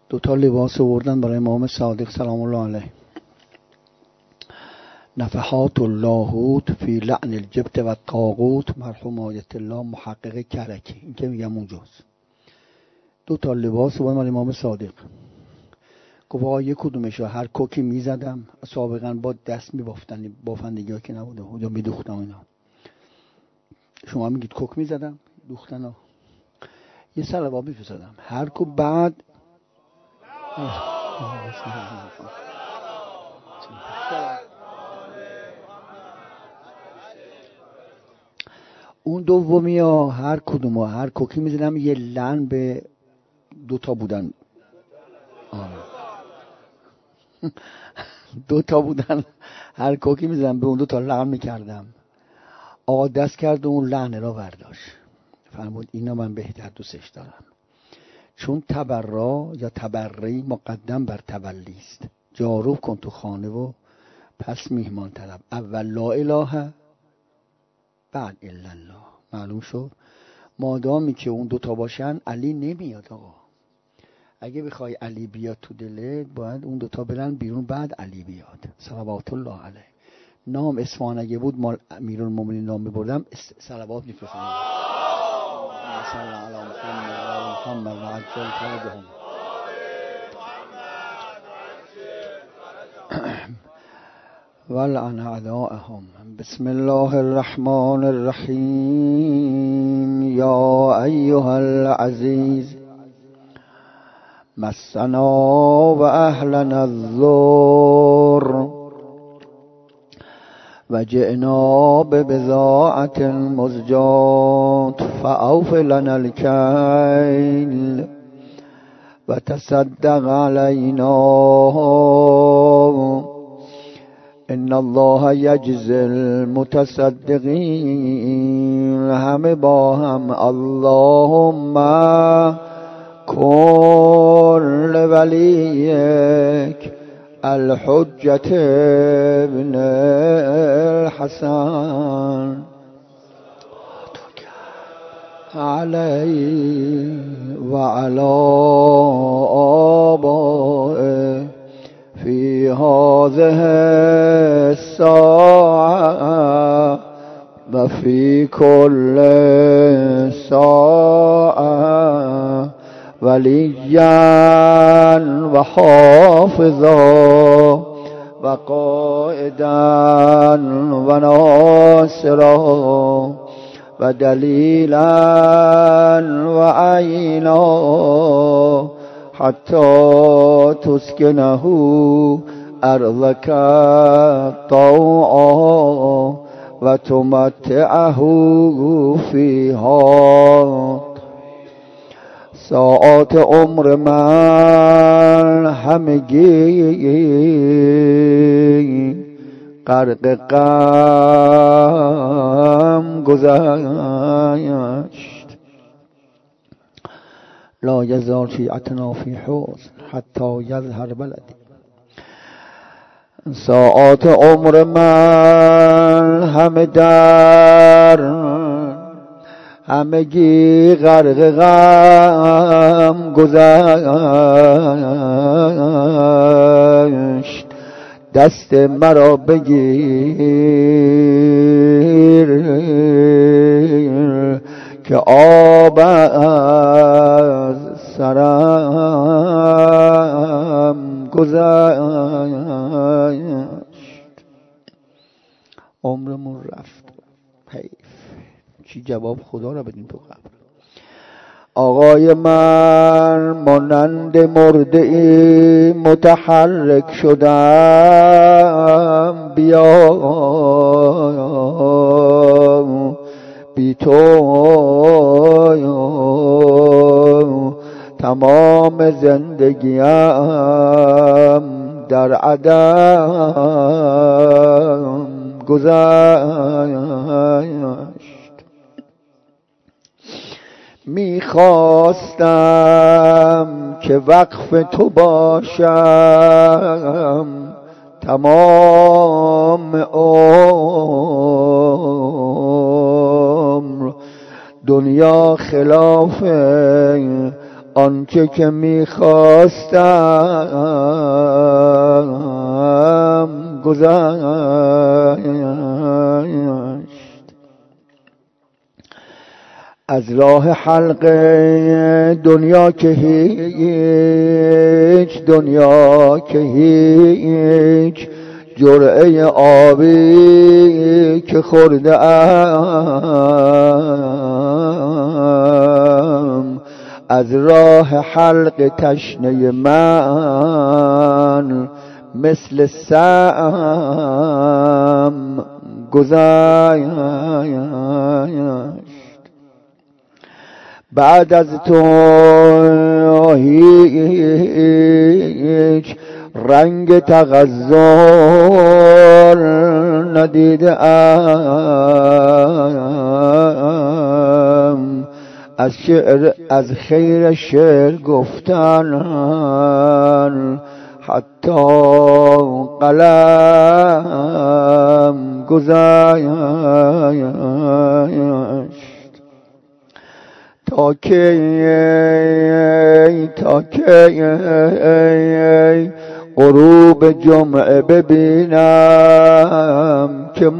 دوتا لباس آوردن برای امام صادق سلام الله علیه. نفحات اللاهوت فی لعن الجبت و الطاغوت مرحوم آیت الله محقق کرکی. این که میگم اونجاست. دوتا لباس آوردن برای امام صادق. گفت آقا یک کدومشو هر کوکی میزدم، سابقا با دست میبافتن، بافندگی ها که نبوده اونجا میدوختم اینا. شما میگید کوک میزدم دوختن ها. یه صلوات میفرستادم هر کو بعد اون دومی ها هر کدوم ها هر کوکی میزدم یه لعن به دوتا بودن. دوتا بودن هر کوکی میزدم به اون دوتا لعن میکردم. آقا دست کرد و اون لعنه را برداشت، فرمود اینا من بهتر دوستش دارم، چون تبرا یا تبری مقدم بر تبلی است. جاروب کن تو خانه و پس میهمان طلب. اول لا اله بعد الا الله. معلوم شد مادامی که اون دوتا باشن علی نمیاد. آقا اگه بخوای علی بیاد تو دلت باید اون دوتا برن بیرون بعد علی بیاد صلوات الله علیه. نام اصفهان اگه بود مال امیرالمومنین نام ببردم صلوات میفرستم. صلی الله علی محمد و عجل فرجهم. ولعن اعداءهم. بسم الله الرحمن الرحیم. یا ایها العزیز مسنا و اهلنا الضر و جئنا ببضاعة مزجاة فأوف لنا الكيل وتصدق علينا ان الله يجزي المتصدقين. همه با هم اللهم کن لولیک الحجة ابن الحسن عليه وعلى آبائه في هذه الساعة وفي كل ساعة وليا وحافظا وقائدا وناصرا ودليلا وعينا حتى تسكنه أرضك طوعا وتمتعه فيها. ساعات عمر من همگی غرق غم گذشت. لا یزال شیعتنا فی حزن حتی یظهر بلدی. ساعات عمر من همه در همگی غرق غم گذشت. دست مرا بگیر که آب از سرم گذشت. عمرمون رفت، حیف. چی جواب خدا را بدیم تو قبر. آقای من مانند مرده متحرک شدم، بیا بی تو تمام زندگیم در عدم گذشت. میخواستم که وقف تو باشم تمام عمر. دنیا خلاف آنچه که میخواستم گذشت. از راه حلق دنیا که هیچ، دنیا که هیچ جرعه آبی که خورده ام، از راه حلق تشنه من مثل سم گذشت. بعد از تو هیچ رنگ تغزل ندیده ام، از شعر از خیر شعر گفتن حتی قلم گذشت. تا کی غروب جمعه ببینم که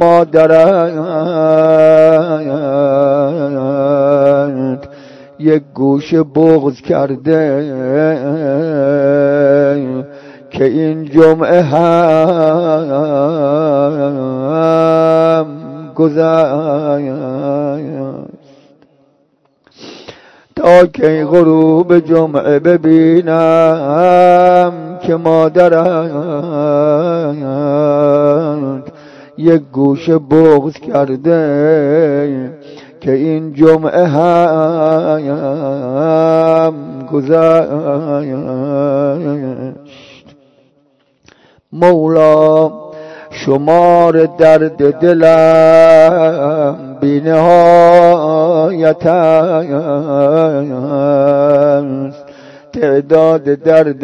مادرت یک گوش بغض کرده که این جمعه هم گذشت. تا کی غروب جمعه ببینم که مادرت یک گوش بغض کرده که این جمعه هم گذشت. مولا شمار درد دلم بی نهایت است، تعداد درد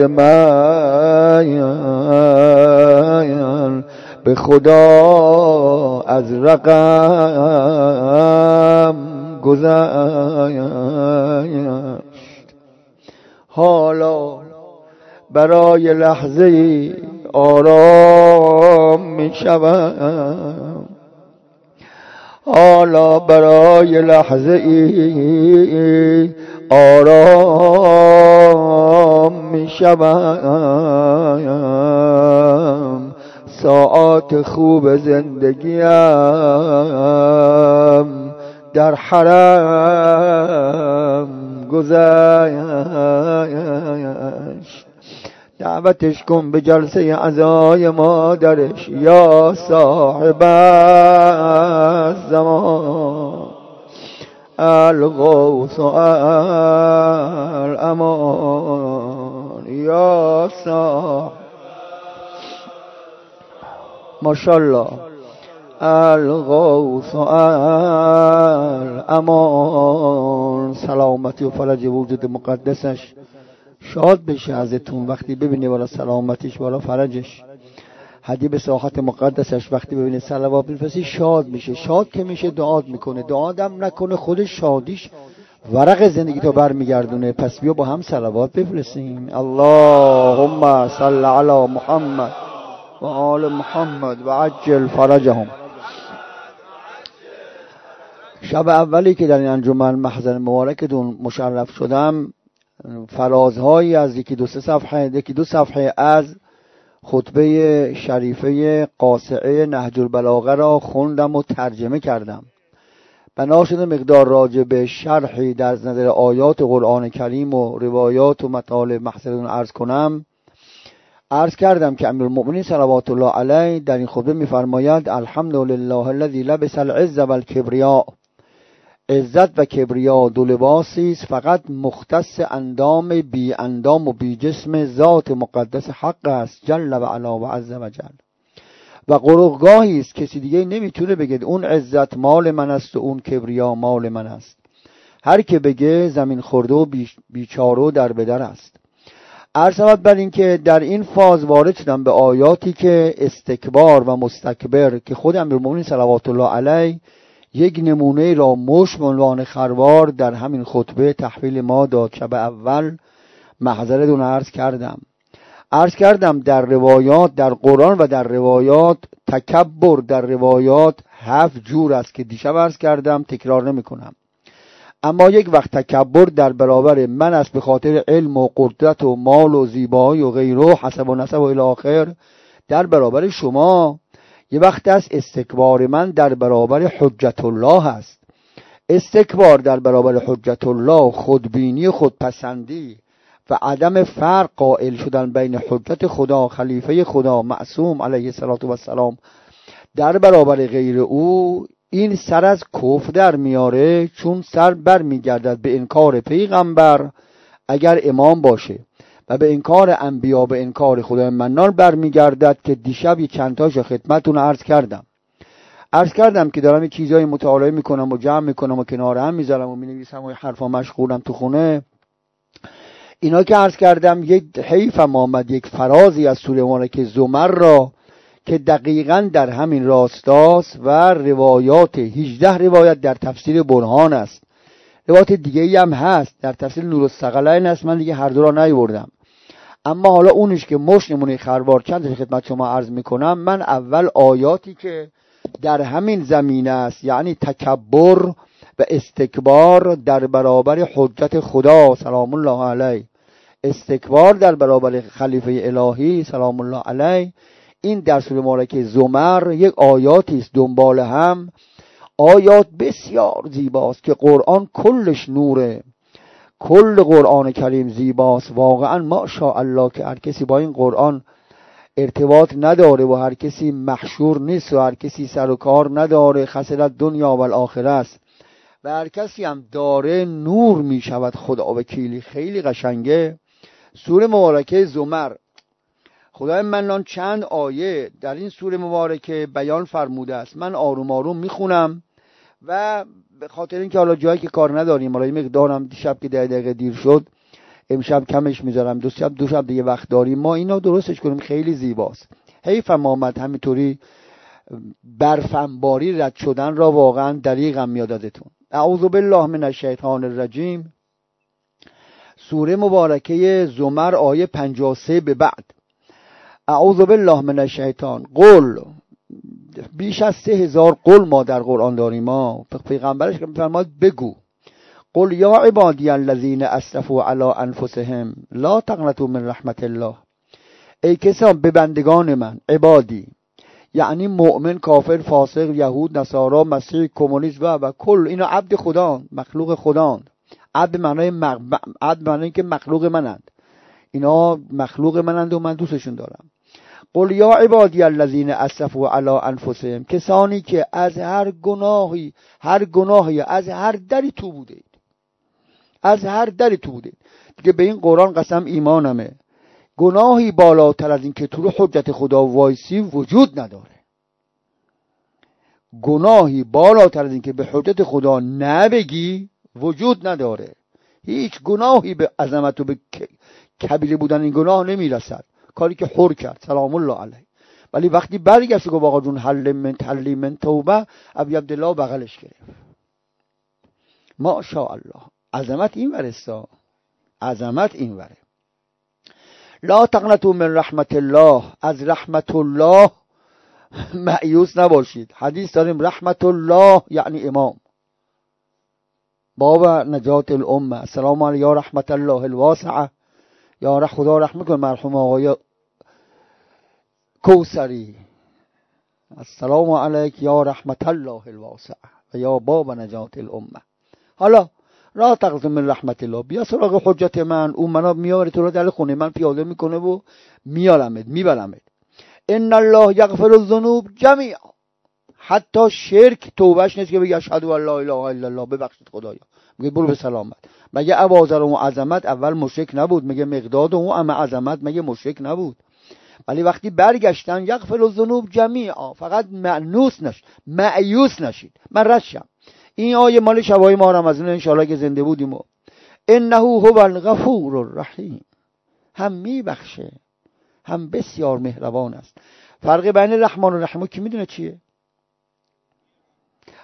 من به خدا از رقم گذشت. حالا برای لحظه آرام می شوم، حالا برای لحظه آرام می شوم. ساعات خوب زندگیم در حرم گذشت. دعوتش کن به جلسه عزای مادرش یا صاحب الزمان الغوث الامان یا صاحب ماشاءالله الغوث الامان. سلامتی و فرج وجود مقدسش شاد بشه ازتون وقتی ببینی بالا سلامتیش بالا فرجش. هدیه به ساحت مقدسش وقتی ببینی صلوات بفرستی شاد میشه. شاد که میشه دعات میکنه، دعادم نکنه خودش شادیش ورق زندگی تو برمیگردونه. پس بیا با هم صلوات بفرستیم. اللهم صل علی محمد و آل محمد و عجل فرجهم. شب اولی که در این انجمن محضر مبارکتون مشرف شدم، فرازهایی از یکی دو صفحه از خطبه شریفه قاصعه نهج البلاغه را خوندم و ترجمه کردم. بنا شده مقدار راجع به شرحی در نظر آیات قرآن کریم و روایات و مطالب محضرتون عرض کنم. عرض کردم که امیرالمؤمنین صلوات الله علیه در این خطبه می‌فرماید الحمدلله الذی لبس العز والکبریا. عزت و کبریا دو لباسی است فقط مختص اندام بی اندام و بی جسم ذات مقدس حق است جل و علا و عز و جل. و قرقگاهی است کسی دیگه نمیتونه بگه اون عزت مال من است و اون کبریا مال من است. هر که بگه زمین خورده و بیچاره و در بدر است. عرض بر این که در این فاز وارد شدم به آیاتی که استکبار و مستکبر که خود امیرالمؤمنین صلوات الله علیه یک نمونه را مشت به عنوان خروار در همین خطبه تحویل ما داد. شب اول محضرتون عرض کردم در روایات، در قرآن و در روایات تکبر در روایات 7 جور است که دیشب عرض کردم، تکرار نمی کنم. اما یک وقت تکبر در برابر من است به خاطر علم و قدرت و مال و زیبایی و غیره، حسب و نسب و الی آخر در برابر شما. یه وقت است استکبار من در برابر حجت الله است. استکبار در برابر حجت الله، خودبینی، خودپسندی و عدم فرق قائل شدن بین حجت خدا، خلیفه خدا معصوم علیه الصلاة و السلام در برابر غیر او، این سر از کفر در میاره، چون سر بر میگردد به انکار پیغمبر اگر امام باشه و به انکار انبیا، به انکار خدای منان بر میگردد که دیشب چند تاشو خدمتتون عرض کردم که دارم یه چیزای مطالعه میکنم و جمع میکنم و کنار هم میذارم و مینویسم و حرفا مشغولم تو خونه. اینا که عرض کردم یک حیفم آمد یک فرازی از سوره مبارکه زمر را که دقیقاً در همین راستاست و روایات 18 روایت در تفسیر برهان است. روایت دیگه‌ای هم هست در تفسیر نورالثقلین است، من دیگه هر دو را نیاوردم. اما حالا اونش که مشت نمونه خروار چند خدمت شما عرض میکنم. من اول آیاتی که در همین زمینه است، یعنی تکبر و استکبار در برابر حجت خدا سلام الله علیه، استکبار در برابر خلیفه الهی سلام الله علیه، این در سوره مبارکه زمر یک آیاتی است دنبال هم، آیات بسیار زیباست که قرآن کلش نوره، کل قرآن کریم زیباست واقعا. ماشاءالله که هر کسی با این قرآن ارتباط نداره و هر کسی محشور نیست و هر کسی سر و کار نداره، خسرت دنیا و الاخره است، و هر کسی هم داره نور می شود. خدا وکیلی خیلی قشنگه. سوره مبارکه زمر خدای منان چند آیه در این سوره مبارکه بیان فرموده است. من آروم آروم میخونم و به خاطر اینکه حالا جایی که کار نداریم، حالا این مقدارم دیشب که 10 دقیقه دیر شد امشب کمش میذارم، دو شب دیگه وقت داریم، ما اینا درستش کنیم. خیلی زیباست. حیفم آمد همینطوری برفنباری رد شدن را واقعا دریغم میاد ازتون. اعوذ بالله من الشیطان الرجیم. سوره مبارکه زمر آیه 53 به بعد. اعوذ بالله من الشیطان. قل، بیش از 3000 قل ما در قرآن داریم. ما پیغمبرش که میفرماد بگو قل یا عبادی الذین اسرفوا علی انفسهم لا تقنطوا من رحمت الله. ای کسان به بندگان من، عبادی یعنی مؤمن، کافر، فاسق، یهود، نصارا، مسیح، کمونیست و کل اینا عبد خدا، مخلوق خدا. عبد معنی که مخلوق منند، اینا مخلوق منند و من دوستشون دارم. قل یا عبادی الذین اسرفوا علی انفسهم، کسانی که از هر گناهی از هر دری تو بودید، از هر دری تو بودید دیگه. به این قرآن قسم ایمانمه، گناهی بالاتر از این که تو رو حجت خدا وایسی وجود نداره. گناهی بالاتر از این که به حجت خدا نبگی وجود نداره. هیچ گناهی به عظمت و به کبیره بودن این گناه نمیرسد. کاری که حر کرد سلام الله علیه. ولی وقتی برگشت گفت آقا جون حل من توبه، ابی عبدالله بغلش گرفت. ماشاءالله عظمت این ورستا، عظمت این وره. لا تقنطوا من رحمت الله، از رحمت الله مایوس نباشید. حدیث داریم رحمت الله یعنی امام، باب نجات الامه. السلام علیکم یا رحمت الله الواسعه، یا خدا رحمت کن مرحوم آقای کوثری. السلام علیک یا رحمت الله الواسعه و یا باب نجات الامه. حالا لا تقنطوا من رحمت الله، بیا سراغ حجت من، اون منو میاره تو رو در خونه من پیاده میکنه و میبرمت. ان الله یغفر الذنوب جمیعا، حتی شرک توبهش نیست که بگی اشهد ان لا اله الا الله ببخشید خدایا، میگه برو به سلامت. مگه عوازر و عظمت اول مشرک نبود؟ مگه مقداد و اما عظمت مگه مشرک نبود؟ ولی وقتی برگشتن یغفر الذنوب جمیعا، فقط مایوس نشید. من رشم این آیه مال شبای ما رمضان ان شاءالله که زنده بودیم و انه هو الغفور الرحیم، هم میبخشه هم بسیار مهربان است. فرق بین رحمان و رحیم کی میدونه چیه؟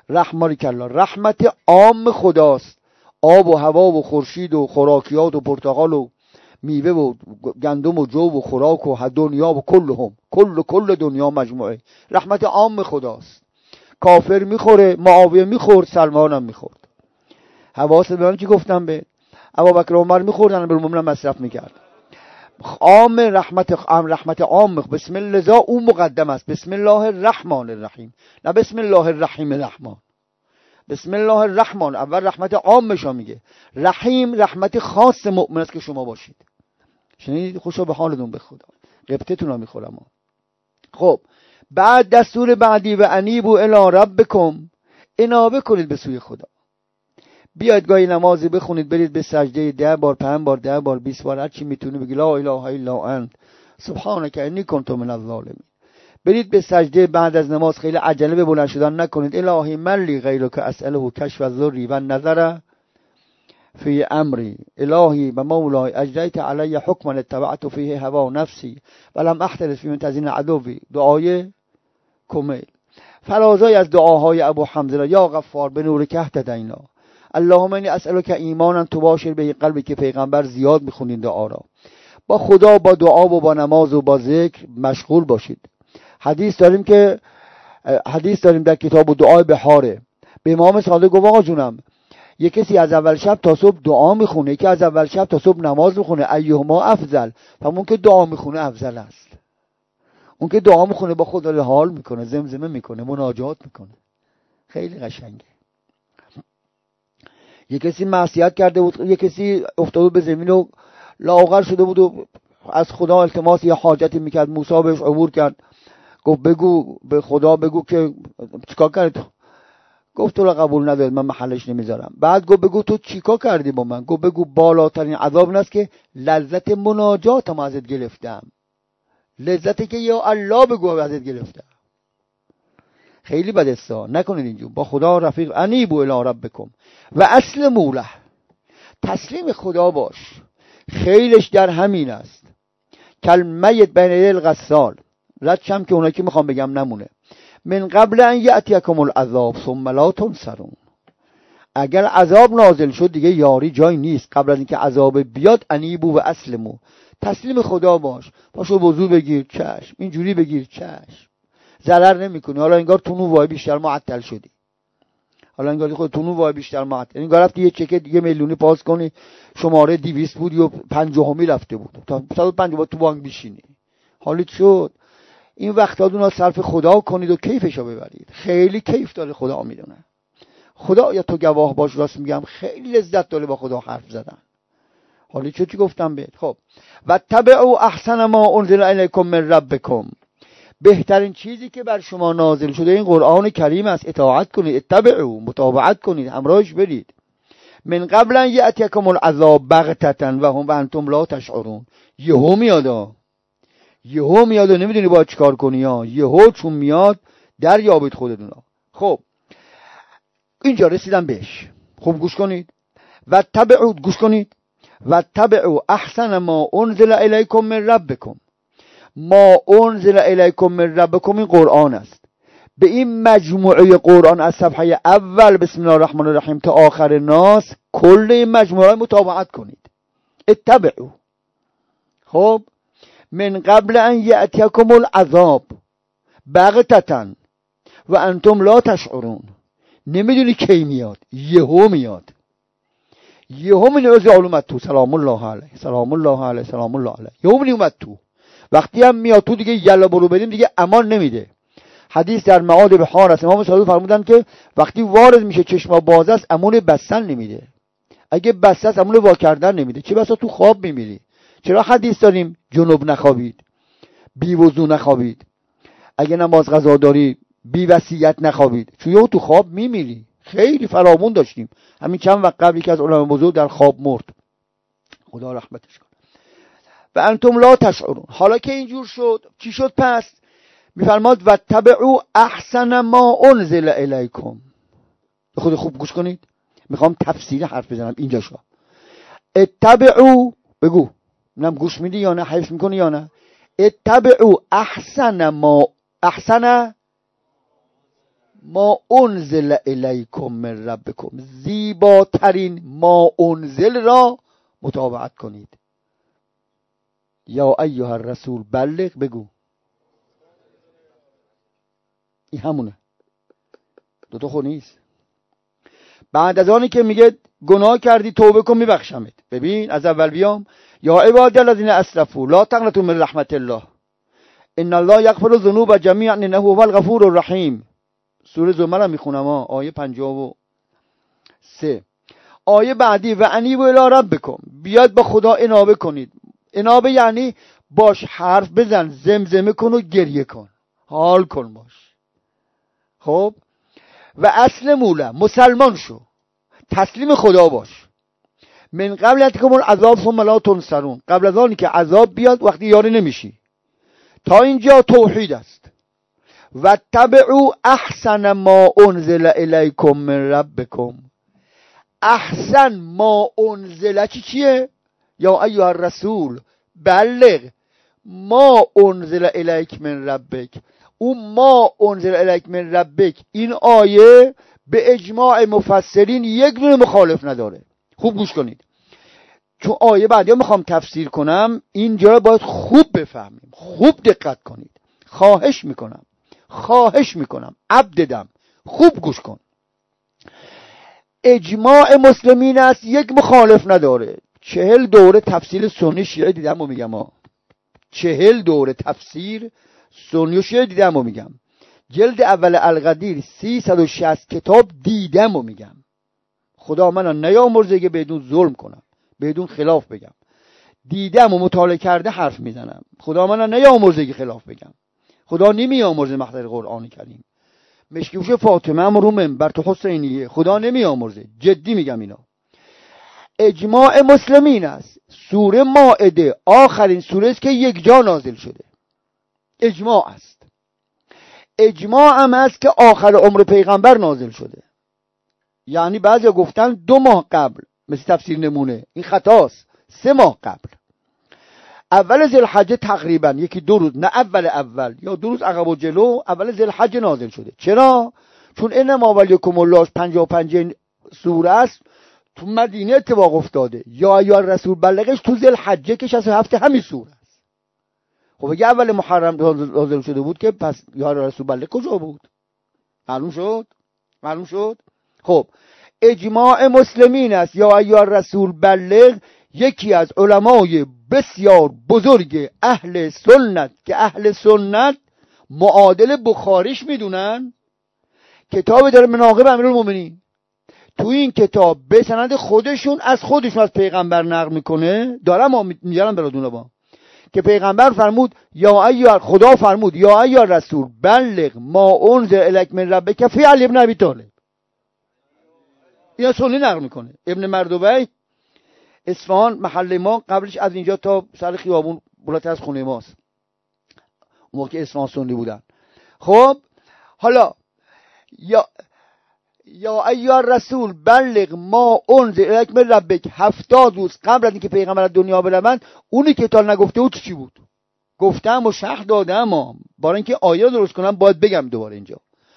رحمت عام خداست. آب و هوا و خورشید و خوراکیات و پرتقال و میوه و گندم و جو و خوراک و دنیا و کل دنیا مجموعه رحمت عام خداست. کافر میخوره، معاویه میخورد، سلمان هم میخورد. حواس به من چی گفتم؟ به ابوبکر و عمر میخوردن، به المؤمنین مصرف میکرد. عام رحمت عام. بسم الله اون مقدم است. بسم الله الرحمن الرحیم، نه بسم الله الرحیم الرحمن. بسم الله الرحمن اول رحمت عامشو میگه، رحیم رحمت خاص مؤمن است که شما باشید. شنیدید؟ خوشا به حالتون به خدا، قبطتون رو میخورم. خب بعد دستور بعدی و انیبوا الی ربکم، انابه کنید به سوی خدا. بیاید گاهی نمازی بخونید، برید به سجده 10 بار 5 بار 10 بار 20 بار هر چی میتونی بگی لا اله الا انت سبحانك انی کنت من الظالمین. برید به سجده بعد از نماز، خیلی عجله به بلند شدن نکنید. الهی من لی غیرک اساله کشف الضر و النظر فی امری، الهی و مولای اجریت علی حکما اتبعت فیه هوا نفسی ولم احترس فی منتزین عدوی. دعای کمیل، فرازای از دعاهای ابو حمزه. یا غفار به نور که اهتدینا، اللهم انی اسالک ایمانا تباشر به قلبی، که پیغمبر زیاد میخونین دعا را. با خدا با دعا و با نماز و با ذکر مشغول باشید. حدیث داریم در کتاب دعای بهاره، به امام صادق گفت آقا جونم، یک کسی از اول شب تا صبح دعا میخونه، یکی از اول شب تا صبح نماز میخونه، ایهما افضل؟ اون که دعا میخونه افضل است. اون که دعا میخونه با خدا حال میکنه، زمزمه میکنه، مناجات میکنه، خیلی قشنگه. یک کسی معصیت کرده بود، یک کسی افتاده به زمین و لاغر شده بود و از خدا التماس یه حاجتی میکرد. موسی بهش عبور کرد، گفت بگو به خدا بگو که چیکار کردی؟ گفت تو را قبول نداره، من محلش نمیذارم. بعد گفت بگو تو چیکار کردی با من؟ گفت بگو بالاترین عذاب این است که لذت مناجاتم ازت گرفتم، لذتی که یا الله بگو ازت گرفتم. خیلی بدستا نکنید اینجور. با خدا رفیق. انیبوا الی ربکم و اسلموا له، تسلیم خدا باش. خیلش در همین است. کلمیت بین الغسال، ردشم که اونایی که میخوام بگم نمونه. من قبل ان یأتیکم العذاب ثم لا تنصرون، اگر عذاب نازل شد دیگه یاری جای نیست. قبل از اینکه عذاب بیاد انیبوا و اسلموا، تسلیم خدا باش. پاشو وضو بگیر، چشم. اینجوری بگیر، چشم. ضرر نمیکنی. حالا انگار تونو وای بیشتر معطل شدی، حالا انگار خود تونو وای بیشتر معطل، انگار رفتی یه چک دیگه میلیونی پاس کنی، شماره 200 بود و 50می رفته بود، تا 150 تو بانک بشینی. حالیت شد. این وقتا دونا صرف خدا کنید و کیفشو ببرید. خیلی کیف داره، خدا میدونه. خدا یا تو گواه باش، راست میگم خیلی لذت داره با خدا حرف زدن. حالی چی گفتم بهت؟ خب و تبعوا احسن ما انزل الیکم من ربکم، بهترین چیزی که بر شما نازل شده این قرآن کریم است. اطاعت کنید، اتبعوا، متابعت کنید، همراهش برید. من قبل ان یأتیکم العذاب بغتة و انتم لا تشعرون. یهو میاد و نمیدونی باید چیکار کنی. ها یهو چون میاد دریابید خودتون. خب اینجا رسیدم بهش. خوب گوش کنید. و تبعوا، گوش کنید. و تبعوا احسن ما انزل الیکم من ربکم. ما انزل الیکم من ربکم این قرآن است. به این مجموعه قرآن از صفحه اول بسم الله الرحمن الرحیم تا آخر ناس، کل این مجموعه متابعت کنید. اتبعوا. خب من قبل ان یأتیکم العذاب بغتة و انتم لا تشعرون، نمیدونی کی میاد، یهو میاد. یهو میاد اومد تو، سلام الله علیه سلام الله علیه سلام الله علیه، یهو اومد تو. وقتی هم میاد تو دیگه یلا برو بدیم دیگه امان نمیده. حدیث در معاد بحار است، امام صادق فرمودن که وقتی وارد میشه چشما باز است امان بستن نمیده، اگه بسته است امان وا کردن نمیده. چه بسا تو خواب میمیری. چرا حدیث داریم جنوب نخوابید، بی وضو نخوابید، اگه نماز قضا داری بی وصیت نخوابید، چون تو خواب میمیری. خیلی فراوون داشتیم. همین چند وقت قبل که از علماء بزرگ در خواب مرد، خدا رحمتش کنه. و انتم لا تشعرون. حالا که اینجور شد چی شد پس؟ میفرماد و تبعوا احسن ما انزل الیکم. خود خوب گوش کنید، میخوام تفسیر حرف بزنم اینجا شو. اتبعوا، بگو منم گوش میدی یا نه، حفظ میکنی یا نه. اتبعوا احسن ما، احسن ما انزل الیکم من ربکم، زیباترین ما انزل را متابعت کنید. یا ایها الرسول بلغ، بگو این همونه، دوتا خود نیست. بعد از آنی که میگه گناه کردی توبه کن میبخشمت، ببین از اول بیام، یا عباد الذین اسرفوا لا تقنطوا من رحمت الله ان الله یغفر الذنوب جمیعا انه هو الغفور الرحیم. سوره زمر هم میخونم آیه 53. آیه بعدی و انیبوا الی ربکم، بیاد با خدا انابه کنید. انابه یعنی باش حرف بزن، زمزمه کن و گریه کن، حال کن باش. خب و اصل موله، مسلمان شو، تسلیم خدا باش. من قبل یاتیکم العذاب ثم لا تنصرون، قبل از آنی که عذاب بیاد وقتی یاری نمیشی. تا اینجا توحید است. و تبعوا احسن ما انزل الیکم من ربکم. احسن ما انزل چیه؟ یا ایها الرسول بلغ ما انزل الیک من ربک. اون ما انزل الیک من ربک، این آیه به اجماع مفسرین یک دونه مخالف نداره. خوب گوش کنید، چون آیه بعدی میخوام تفسیر کنم، اینجا رو باید خوب بفهمیم، خوب دقت کنید. خواهش میکنم عبدم خوب گوش کن. اجماع مسلمین است، یک مخالف نداره. 40 دوره تفسیر سنی شیعه دیدم و میگم 40 دوره تفسیر سنی و شیعه دیدم و میگم. جلد اول القدیر 360 کتاب دیدم و میگم. خدا منو نیامرزه که بدون ظلم کنم، بدون خلاف بگم. دیدم و مطالعه کرده حرف میزنم. خدا منو نیامرزه که خلاف بگم. خدا نمیامرزه مقدار قرآن کریم. مشکیوش فاطمه هم رو منبر تو حسینیه، خدا نمیامرزه، جدی میگم اینا. اجماع مسلمین است. سوره مائده آخرین سوره است که یک جا نازل شده. اجماع است. اجماع هم است که آخر عمر پیغمبر نازل شده. یعنی بعضی گفتن 2 ماه قبل، مثل تفسیر نمونه، این خطاست. 3 ماه قبل، اول ذوالحجه تقریبا 1-2 روز، نه اول یا 2 روز عقب و جلو، اول ذوالحجه نازل شده. چرا؟ چون انما ولیکم الله 55 سوره است، تو مدینه اتفاق افتاده. یا ایها الرسول بلغش تو ذوالحجه که 67 همین سوره است. خب اگه اول محرم نازل شده بود که پس یا ایها الرسول بلغ کجا بود؟ معلوم شد. خب اجماع مسلمین است. یا ایها الرسول بلغ یکی از علمای بسیار بزرگ اهل سنت، که اهل سنت معادل بخاریش میدونن، کتاب داره مناقب امیرالمومنین. تو این کتاب به سند خودشون از پیغمبر نقل میکنه. دارم میارم براتون با که پیغمبر فرمود خدا فرمود یا ایها رسول بلغ ما انزل الیک من ربک فی علی ابن ابی طالب. اینا سنی نقل میکنه. ابن مردوی اصفهان محل ما، قبلش از اینجا تا سر خیابون بالاتر از خونه ماست. اون موقع اصفهان سنی بودن. خب حالا یا ایها الرسول بلغ ما انزل الیک من ربک، 70 روز قبل از اینکه پیغمبر از دنیا بروند، اونی که تا نگفته بود چی بود؟ گفتم و شرح دادم، برای اینکه آیه درست کنم باید بگم دوباره اینجا.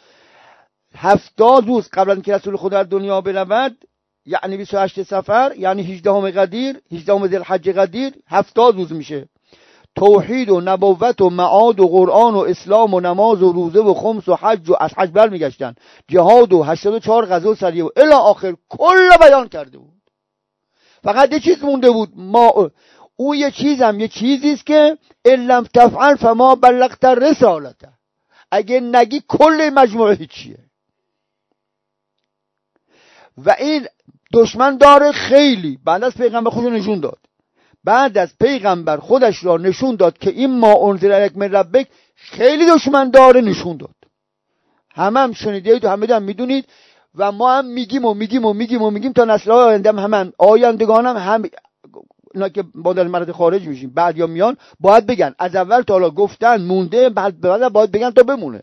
70 روز قبل از اینکه رسول خدا از دنیا برود، یعنی 28 صفر، یعنی 18 قدیر، 18 ذوالحجه قدیر، 70 روز میشه. توحید و نبوت و معاد و قرآن و اسلام و نماز و روزه و خمس و حج و از حج برمیگشتن، جهاد و 84 غزوه سریه و الی آخر کل بیان کرده بود. فقط یه چیز مونده بود، اون یه چیزی است که ان لم تفعل فما بلغت رسالته. اگه نگی کل مجموعه هیچیه. و این دشمن داره خیلی. بعد از پیغمبر خودش نشون داد. بعد از پیغمبر خودش را نشون داد که این ما انزل الیک من ربک خیلی دشمن داره، نشون داد. هم شنیدید و همه میدونید و ما هم میگیم تا نسل‌های آینده هم آیندگان هم اینا که بعد از مرد خارج میشیم بعد یا میان باید بگن. از اول تا حالا گفتن مونده، بعد باید بگن تا بمونه.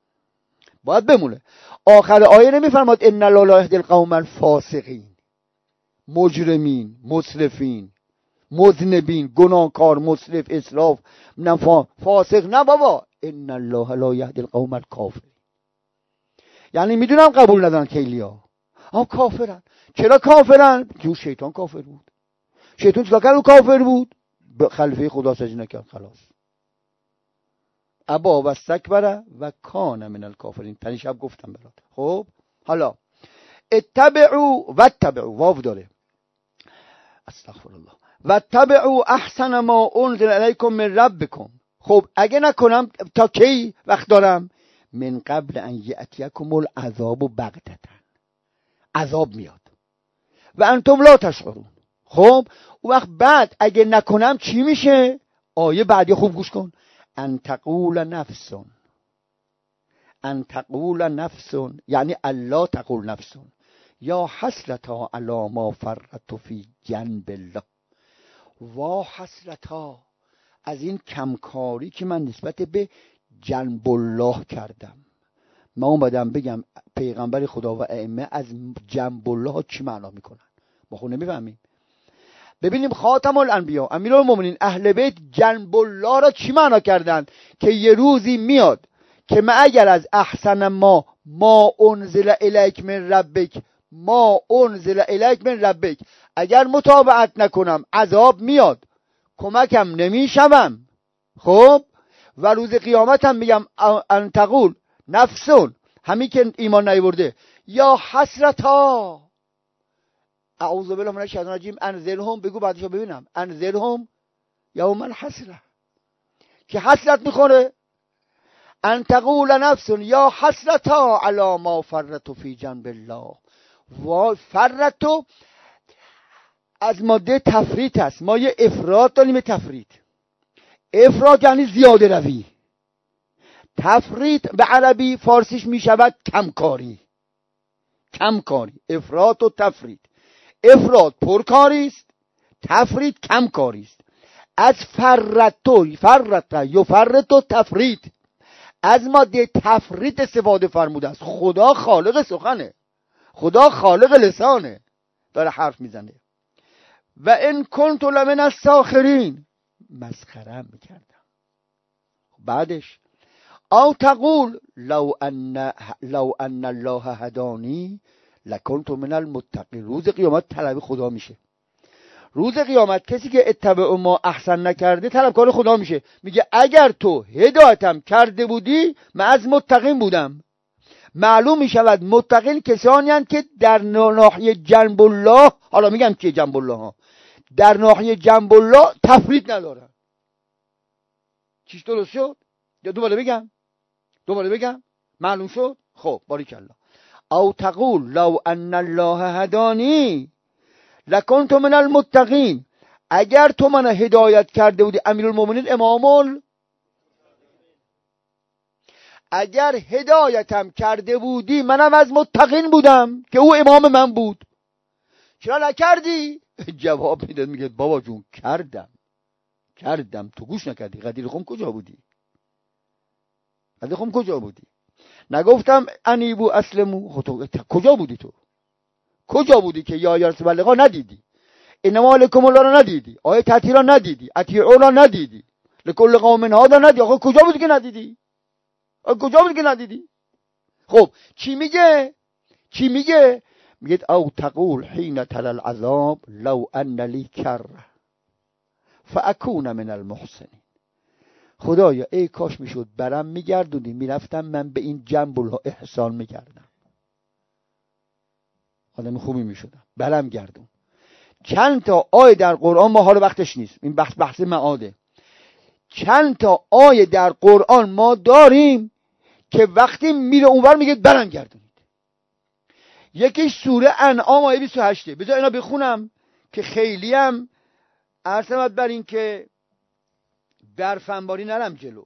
آخر آیه نمیفرماد ان الله لا یهدی القوم الفاسقین، مجرمین، مسرفین، مذنبین، گناهکار، مسرف، اسراف، فاسق. نه بابا، ان الله لا یهدی القوم الکافرین. یعنی میدونم قبول ندارن خیلیا، اما کافرن. چرا کافرن؟ که شیطان کافر بود. شیطان چرا کرد کافر بود؟ به خلیفه خدا سجده نکرد، خلاص. ابا و استکبر و کان من الکافرین. تنی شب گفتم برات. خب حالا اتبعوا واو داره، استغفرالله، واتبعوا احسن ما انزل الیکم من ربکم. خب اگه نکنم تا کی وقت دارم؟ من قبل ان یأتیکم العذاب بغتة، عذاب میاد و انتم لا تشعرون. خب اون وقت بعد اگه نکنم چی میشه؟ آیه بعدی خوب گوش کن. ان تقول نفس، یعنی الله تقول نفس یا حسرتا علی ما فرطت فی جنب الله. وا حسرتا از این کمکاری که من نسبت به جنب الله کردم. من اومدم بگم پیغمبر خدا و ائمه از جنب الله چی معنا میکنن، ما خود نمیفهمیم. ببینیم خاتم الانبیا امیرالمومنین اهل بیت جنب الله را چی معنا کردن؟ که یه روزی میاد که ما اگر از احسن ما انزل الیک من ربک، اگر متابعت نکنم عذاب میاد، کمکم نمیشم. خب و روز قیامت هم میگم ان تقول نفسون، همین که ایمان نیورده، یا حسرتا، اعوذ بالله من الشیطان الرجیم، انذرهم، بگو بعدشو ببینم، انذرهم یوم الحسره، که حسرت میخوره. ان تقول نفس یا حسرتا علی ما فرطت فی جنب الله. و فرطت از ماده تفریط است. ما یه افراط داریم، تفریط. افراط یعنی زیاده روی. تفریط به عربی فارسیش میشود کمکاری. افراط و تفریط. افراط پرکاری است، تفریط کمکاری است. از فرط یفرط و تفریط، از ماده تفریط استفاده فرموده است. خدا خالق سخنه، خدا خالق لسانه، داره حرف میزنه. و ان کنت لمن الساخرین، مسخره میکردم. بعدش او تقول لو ان الله هدانی لکنت من المتقین. روز قیامت طلب خدا میشه. روز قیامت کسی که اتبع ما احسن نکرده طلبکار خدا میشه. میگه اگر تو هدایتم کرده بودی من از متقین بودم. معلوم میشود متقین کسانی هستند که در ناحیه جنب الله، حالا میگم که جنب الله ها، در ناحیه جنب الله تفرید ندارن. چیش درست شد؟ یا دوباره بگم معلوم شد؟ خب باریکالله. او تقول لو ان الله هدانی لکنت من المتقین. اگر تو من هدایت کرده بودی امیرالمومنین اگر هدایتم کرده بودی منم از متقین بودم که او امام من بود. چرا نکردی؟ جواب میده، میگه بابا جون کردم تو گوش نکردی. قدیر خم کجا بودی؟ نگفتم انیبو اسلمو؟ کجا بودی تو؟ کجا بودی که یا رسول الله ندیدی؟ انما لکم الله را ندیدی؟ آیه تطهیر را ندیدی؟ اطیعوا را ندیدی؟ لکل قوم هاد ندیدی؟ آخه کجا بودی که ندیدی؟ خب چی میگه؟ میگه او تقول حین تل العذاب لو ان لی کره فاکون من المحسنین. خدایا ای کاش میشد برم میگردونی، میرفتم من به این جنب الله احسان میکردم، آدم خوبی میشدم، برم گردون. چند تا آیه در قرآن، ما حالا وقتش نیست، این بحث معاده، چند تا آیه در قرآن ما داریم که وقتی میره اونور میگه برم گردونید. یکیش سوره انعام آیه 28. بذار اینا بخونم که خیلی هم عرضمت بر این که برفنباری نرم جلو.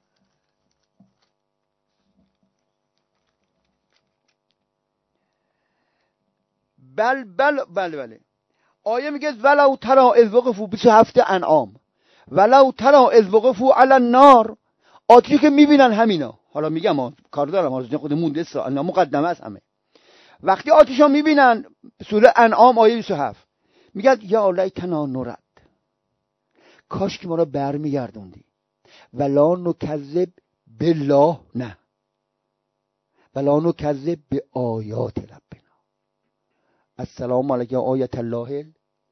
بله. آیه میگه ولو ترى اذ وقفوا، 27 انعام، ولو ترى اذ وقفوا علی النار. آتیشی که میبینن همینا، حالا میگم کار دارم، حالا خود مونده است، مقدمه است همه. وقتی آتیشا میبینن، سوره انعام آیه 27 میگه یا لیتنا نرد، کاش که ما را برمیگردوندی، ولا نکذب بالله، نه ولا نکذب به آیات ربنا. السلام علیک آیت الله.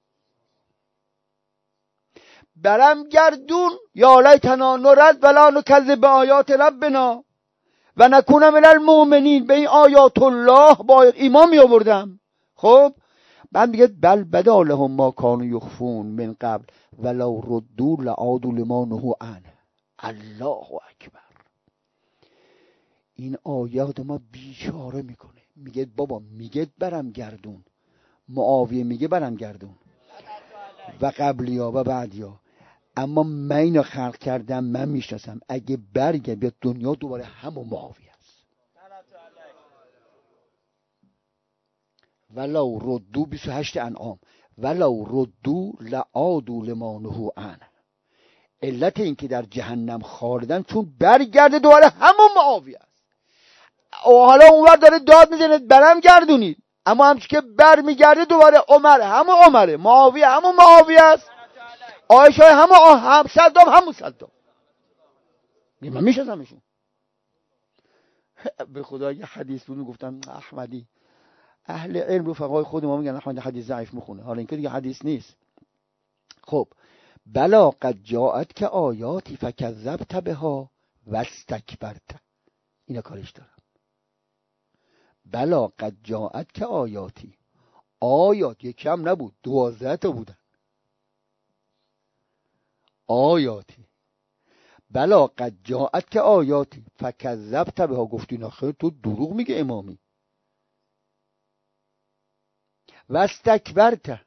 برم گردون یا لیتنا نرد ولا نکذب به آیات ربنا و نکون من المؤمنین. به این آیات الله باید ایمان می آوردم. خب بعد میگه بل بدا لهم ما کانوا یخفون من قبل ولو ردوا لعادوا لما نهوا عنه. الله اکبر. این آیات ما بیچاره میکنه. میگه بابا میگه برم گردون، معاویه میگه برم گردون و قبلیا و بعدیا، اما من اینو خلق کردم، من میشناسم. اگه برگرد بیاد دنیا دوباره همون معاویه است. ولو ردو 28 انعام ولو ردو لعادوا لما نهوا عنه. علت این که در جهنم خالدن چون برگرده دوباره همون معاویه است. حالا اونور داره داد میزنه برم گردونید، اما همچون که بر میگرده دوباره عمر همون عمره، معاویه همون معاویه است، عایشه هم صدام همون صدام. من میشناسمشون. به خدا یه حدیث بود گفتم احمدی، اهل علم رو فقهای خود ما میگن احمدی حدیث ضعیف میخونه، حالا این که دیگه حدیث نیست. خب بلا قد جاءت که آیاتی فکذبت بها واستکبرت. اینا کارش دارم. بلا قد جاءت که آیاتی، آیات یک کم نبود، 12 تا بودن آیاتی. بلا قد جاءت که آیاتی فکذبت بها، گفتی نخیر تو دروغ میگه امامی. واستکبرت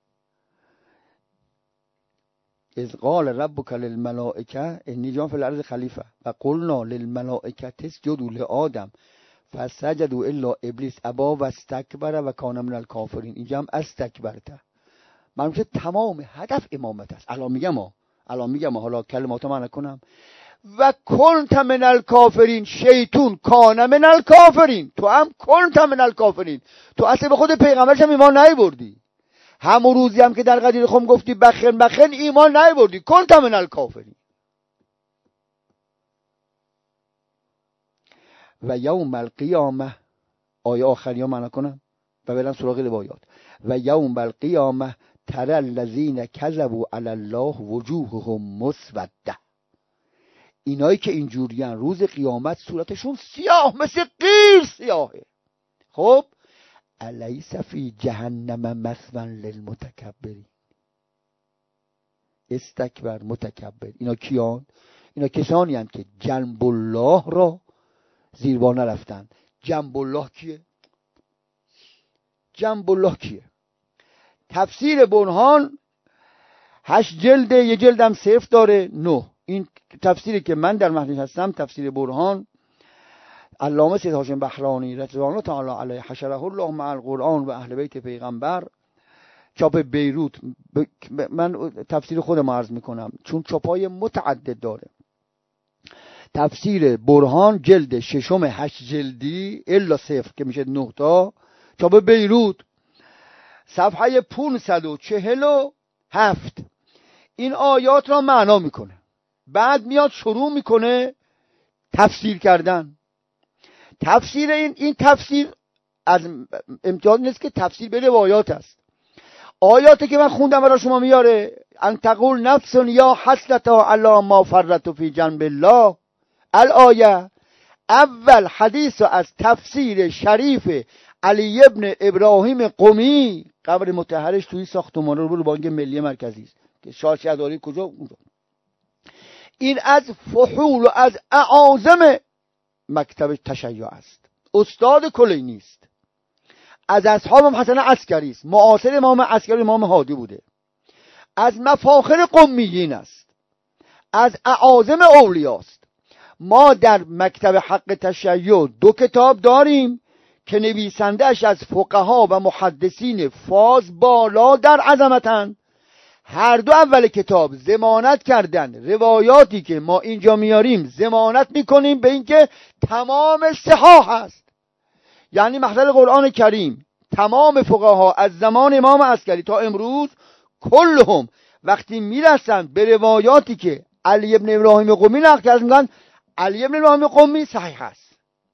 اذ قال ربک للملائکه انی جاعل فی الارض خلیفه و قلنا للملائکه اسجدوا لآدم فسجدوا الا ابلیس ابی واستکبر و کان من الکافرین. اینجا هم استکبرت معلومه تمام هدف امامت است. الان میگم حالا کلماتو معنی کنم. و کنت من الکافرین، شیطون کان من الکافرین، تو هم کنت من الکافرین. تو اصلا به خود پیغمبرش هم ایمان نیاوردی. همون روزی هم که در غدیر خم گفتی بخن ایمان نیاوردی، کنت من الکافرین. و یوم القیامه، آیه آخری ها معنی کنم و برم سراغ روایات. و یوم القیامه تری الذین کذبوا علی الله وجوههم مسوده. اینایی که اینجوریان روز قیامت صورتشون سیاه، مثل قیر سیاهه. خب الیس فی جهنم مثوی للمتکبرین. استکبر، متکبر، اینا کیان؟ اینا کسانی هستند که جنب الله را زیر بار نرفتن. جنب الله کیه؟ جنب الله کیه؟ تفسیر برهان 8 جلده، یه جلدم صفر داره 9. این تفسیری که من در متنش هستم تفسیر برهان علامه سید هاشم بهرانی رضوان الله تعالی علیه حشره الله مع القرآن و اهل بیت پیغمبر، چاپ بیروت. من تفسیر خودم عرض میکنم چون چاپای متعدد داره. تفسیر برهان جلد 6 8 جلدی الا صفر که میشه 9 تا، چاپ بیروت، صفحه 547. این آیات را معنا میکنه، بعد میاد شروع میکنه تفسیر کردن. تفسیر این تفسیر از امتیاز نیست که تفسیر به روایات است. آیاتی که من خوندم برای شما میاره ان تقول نفس یا حسرتا علی ما فرطت فی جنب الله. الآیه اول حدیث از تفسیر شریف علی ابن ابراهیم قمی، قبر مطهرش توی ساختمان رو بانک ملی مرکزی است که شاه داری کجا اونجا. این از فحول و از اعاظم مکتب تشیع است. استاد کلینی است، از اصحاب حسن عسکری است، معاصر امام عسکری امام هادی بوده، از مفاخر قمیین است، از اعاظم اولیاست. ما در مکتب حق تشیع 2 کتاب داریم که نویسنده‌اش از فقها و محدثین فاز بالا در عظمتند. هر دو اول کتاب ضمانت کردن روایاتی که ما اینجا میاریم، ضمانت میکنیم به اینکه تمام صحاح است. یعنی محضر قرآن کریم تمام فقها از زمان امام عسکری تا امروز کلهم وقتی میرسند به روایاتی که علی ابن ابراهیم قمی نقل کردن میگن علی ابن ابراهیم قمی صحیح است.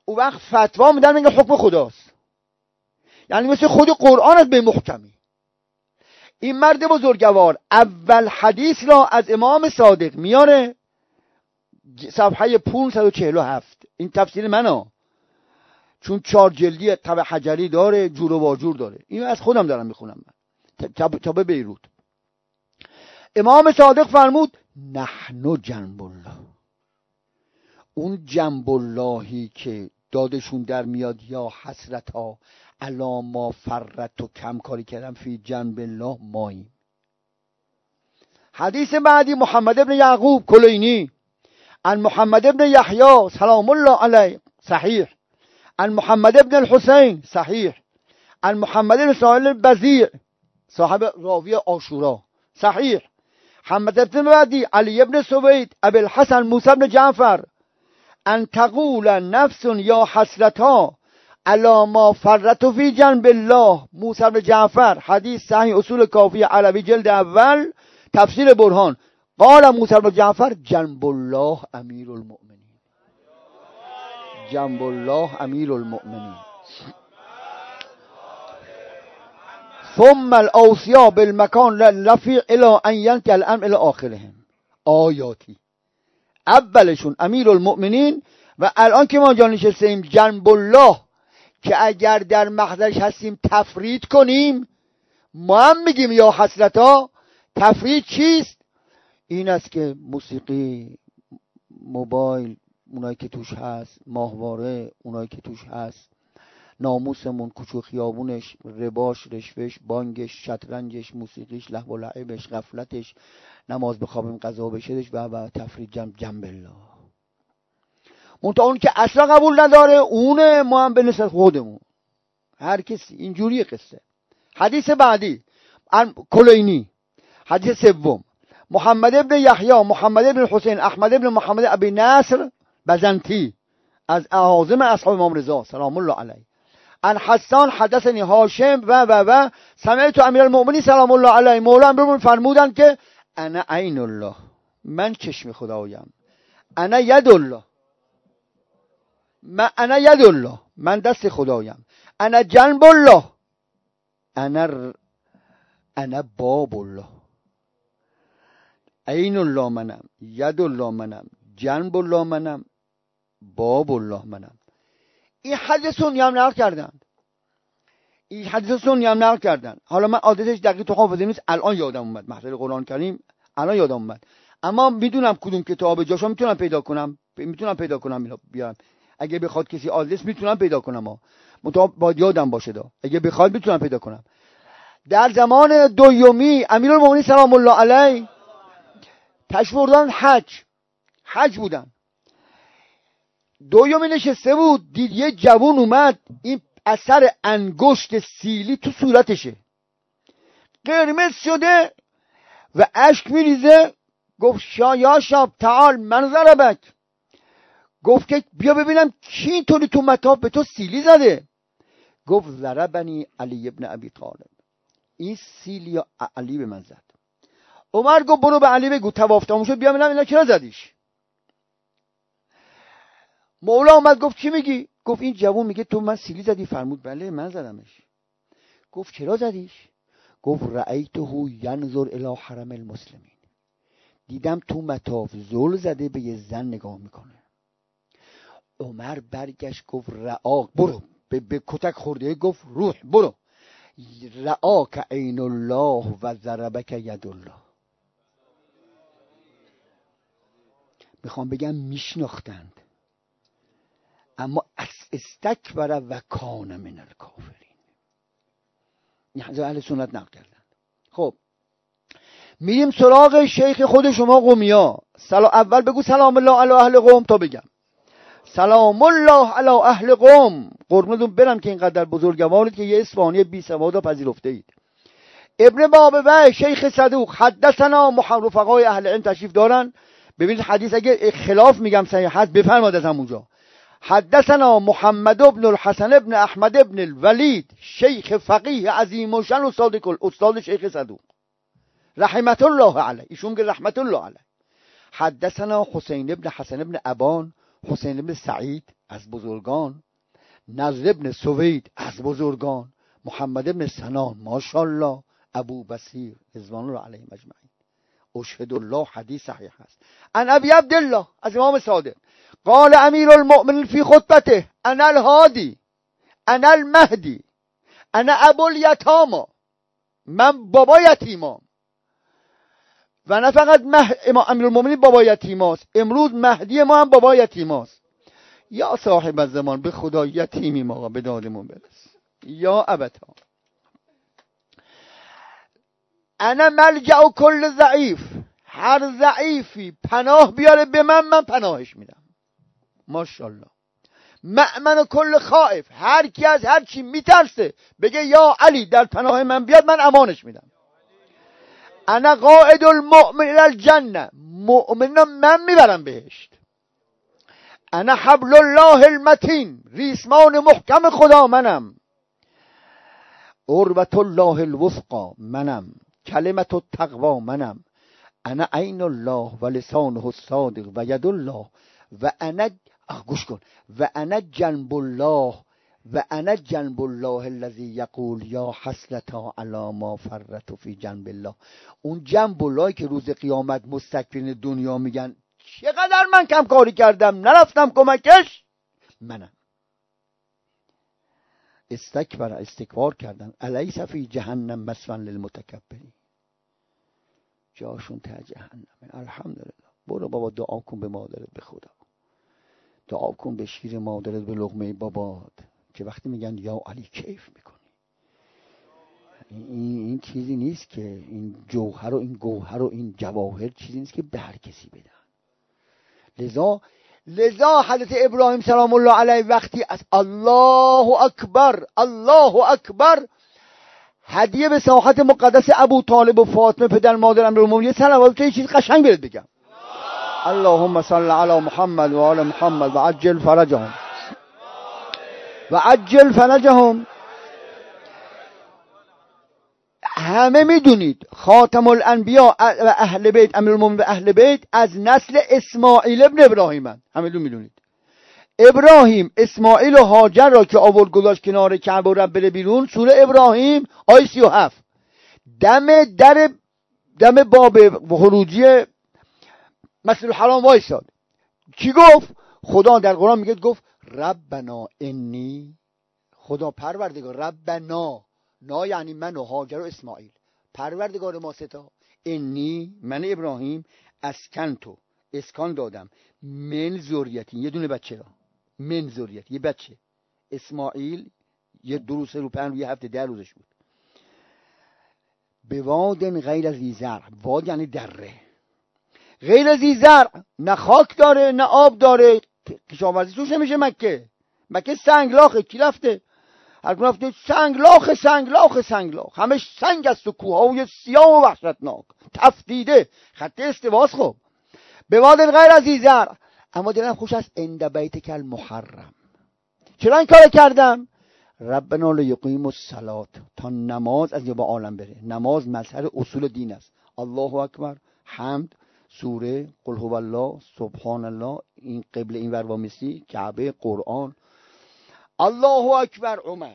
اون وقت فتوا میدن میگه حکم خداست، یعنی مثل خود قرآن است به محکمی. این مرد بزرگوار اول حدیث را از امام صادق میاره، صفحه 547. این تفسیر منه، چون 4 جلدی طبع حجری داره، جور و واجور داره. اینو از خودم دارم میخونم من، طبع بیروت. امام صادق فرمود نحن جنب الله، اون جنب اللهی که دادشون در میاد یا حسرتا الا ما فرط و کم کاری کردم فی جنب الله ماییم. حدیث بعدی محمد ابن یعقوب کلینی عن محمد ابن یحیی سلام الله علیه صحیح، عن محمد ابن الحسین صحیح، عن محمد بن اسماعیل البزیع صاحب راوی عاشورا صحیح، محمد ابن بعدی علی ابن سوید ابی الحسن موسی بن جعفر ان تقول نفس یا حسرتا علی ما فرط فی جنب الله موسی بن جعفر. حدیث صحیح اصول کافی علوی جلد اول تفسیر برهان. قال موسی بن جعفر جنب الله امیر المؤمنین، جنب الله امیر المؤمنین. ثم الاوصیا بالمکان لفیع الى ان ینتهی الامر الى آخرهم. آیاتی اولشون امیر المؤمنین و الان که ما جا نشستیم جنب الله، که اگر در محضرش هستیم تفرید کنیم ما هم میگیم یا حسرتا. تفرید چیست؟ این است که موسیقی، موبایل اونایی که توش هست، ماهواره اونایی که توش هست، ناموسمون، کوچو خیابونش، رباش، رشوهش، بانگش، شطرنجش، موسیقیش، لهو و لعبش، غفلتش، نماز بخوابیم قضا بشدش و تفرید جنب الله. منتها اون که اصلا قبول نداره اونه ما هم به نسبت خودمون، هر کسی اینجوری قصه. حدیث بعدی کلینی. حدیث سوم محمد ابن یحیی محمد ابن حسین احمد ابن محمد ابی نصر بزنتی از اعاظم اصحاب امام رضا سلام الله علیه. ان حسان حدثنی هاشم و سمعت امیر المؤمنین سلام الله علیه مولا امرمون فرمودند که انا عین الله، من چشم خدایم، انا ید الله، انا ید الله، من دست خدایم، انا جنب الله، انا باب الله. عین الله منم، ید الله منم، جنب الله منم، باب الله منم. این حدیث سنی هم نقل کردن. حالا من عادتش دقیق تو حافظه نیست، الان یادم اومد محضر قرآن کریم الان یادم اومد، اما میدونم کدوم کتاب جاشو میتونم پیدا کنم اینو بیارم. اگه بخواد کسی آدرس میتونم پیدا کنم، مطابق باید یادم باشه اگه بخواد میتونم پیدا کنم. در زمان دومی امیرالمومنین سلام الله علیه تشریف بردن حج بودن. دومی نشسته بود، دید یه جوون اومد، این اثر انگشت سیلی تو صورتشه، قرمز شده و اشک میریزه. گفت یا شاب تعال من ضربک. گفت که بیا ببینم کی اینطوری تو مطاف به تو سیلی زده. گفت ضربنی علی ابن ابی طالب، این سیلی علی به من زد. عمر گفت برو به علی بگو طواف تموم شد بیا ببینم اینا چرا زدیش. مولا اومد گفت چی میگی؟ گفت این جوون میگه تو من سیلی زدی. فرمود بله من زدمش. گفت چرا زدیش؟ گفت رأیته ینظر الی حرم المسلمین، دیدم تو مطاف زل زده به یه زن نگاه میکنه. عمر برگشت گفت برو به کتک خورده، گفت روح برو، رعاک عین الله و ضربک ید الله. میخوام بگم میشناختند اما استکبر و کان من الکافرین. این حضرت اهل سنت نقل کردند. خب میریم سراغ شیخ خود شما قمیا. اول بگو سلام الله علی اهل قم تا بگم سلام الله علی اهل قم. قربونتون برم که اینقدر بزرگوارید که یه اصفهانی بی سواد پذیرفته اید. ابن بابویه شیخ صدوق حدثنا رفقای اهل علم تشریف دارن. ببینید حدیث اگه خلاف میگم صحیح هست بفرمایید از همونجا. حدثنا محمد ابن الحسن ابن احمد ابن الولید شیخ فقیه عظیم و شان استاد شیخ صدوق رحمت الله علیه. ایشون که رحمت الله علیه. حدثنا حسین ابن حسن ابن ابان حسین ابن سعید از بزرگان، نضر ابن سوید از بزرگان، محمد ابن سنان ماشاءالله، ابو بصیر رضوان الله علیهم اجمعین. اشهد الله حدیث صحیح است. عن ابی عبدالله از امام صادق قال امیر المؤمنین فی خطبته انا الهادی انا المهدی انا ابو الیتاما، من بابا یتیمام. و نه فقط امیر المؤمنین بابا یتیماست، امروز مهدی ما هم بابا یتیماست. یا صاحب الزمان به خدا یتیمی ما به دادمون برس. یا ابتا انا ملجأ کل ضعیف، هر ضعیفی پناه بیاره به من پناهش میدم. ماشاءالله. مأمن کل خائف، هر کی از هر چی میترسه بگه یا علی در پناه من بیاد من امانش میدم. انا قائد المؤمن الى الجنه، مؤمن من میبرم بهشت. انا حبل الله المتین، ریسمان محکم خدا منم. عروة الله الوثقی منم. کلمت التقوی منم. انا عین الله و لسانه الصادق و ید الله و انا گوش کن و انا جنب الله و انا جنب الله الذی یقول یا حسرتا علی ما فرط فی جنب الله. اون جنب الله که روز قیامت مستکبرین دنیا میگن چقدر من کم کاری کردم نرفتم کمکش، منم. استکبار کردن. الیس فی جهنم مثوی للمتکبرین، جاشون ته جهنم. الحمدلله. برو بابا دعا کن به مادرت، به خدا دعا کن به شیر مادرت، به لقمه بابات که وقتی میگن یا علی کیف میکنی. این چیزی نیست که این جوهر و این گوهر و این جواهر چیزی نیست که به هر کسی بدن. لذا حضرت ابراهیم سلام الله علیه وقتی از الله اکبر الله اکبر هدیه به ساحت مقدس ابو طالب و فاطمه پدر مادر امیرالمومنین صلوات یه چیز قشنگ برات بگم. اللهم صل علی محمد و آل محمد و عجل فرجهم و عجل فرجهم. همه میدونید خاتم الانبیا و اهل بیت امیرالمومنین و اهل بیت از نسل اسماعیل ابن ابراهیم هستند. همه میدونید ابراهیم اسماعیل و هاجر را که آورد گذاشت کنار کعبه و رفت بره بیرون، سوره ابراهیم آیه 37 دم باب خروجی مسجد الحرام وایساد. چی گفت؟ خدا در قرآن میگه گفت ربنا انی، خدا پروردگار، ربنا نا یعنی من و هاجر و اسماعیل، پروردگار ما ستا، انی من ابراهیم اسکنتو اسکان دادم من ذریتی، یه دونه بچه را، من ذریتی یه بچه، اسماعیل یه 2 روز 3 روز 5 روز یه هفته 10 روزش بود، به وادن غیر ذی زرع، واد یعنی دره، غیر ذی زرع، نه خاک داره نه آب داره، کشاورزی توش نمیشه. مکه سنگلاخه. کی رفته؟ هر کدوم رفته سنگلاخ، همش سنگ است و کوههای سیاه و وحشتناک تفدیده، خط استواس. خب به وادن غیر ذی زرع، اما دلم خوش است عند بیتک المحرم. چرا این کار کردم؟ ربنا لیقیموا الصلاة، تا نماز از با عالم بره. نماز مظهر اصول دین است. الله اکبر، حمد، سوره، قل هو الله، سبحان الله، این قبله این ور وامیسی، کعبه، قرآن. الله اکبر عمر،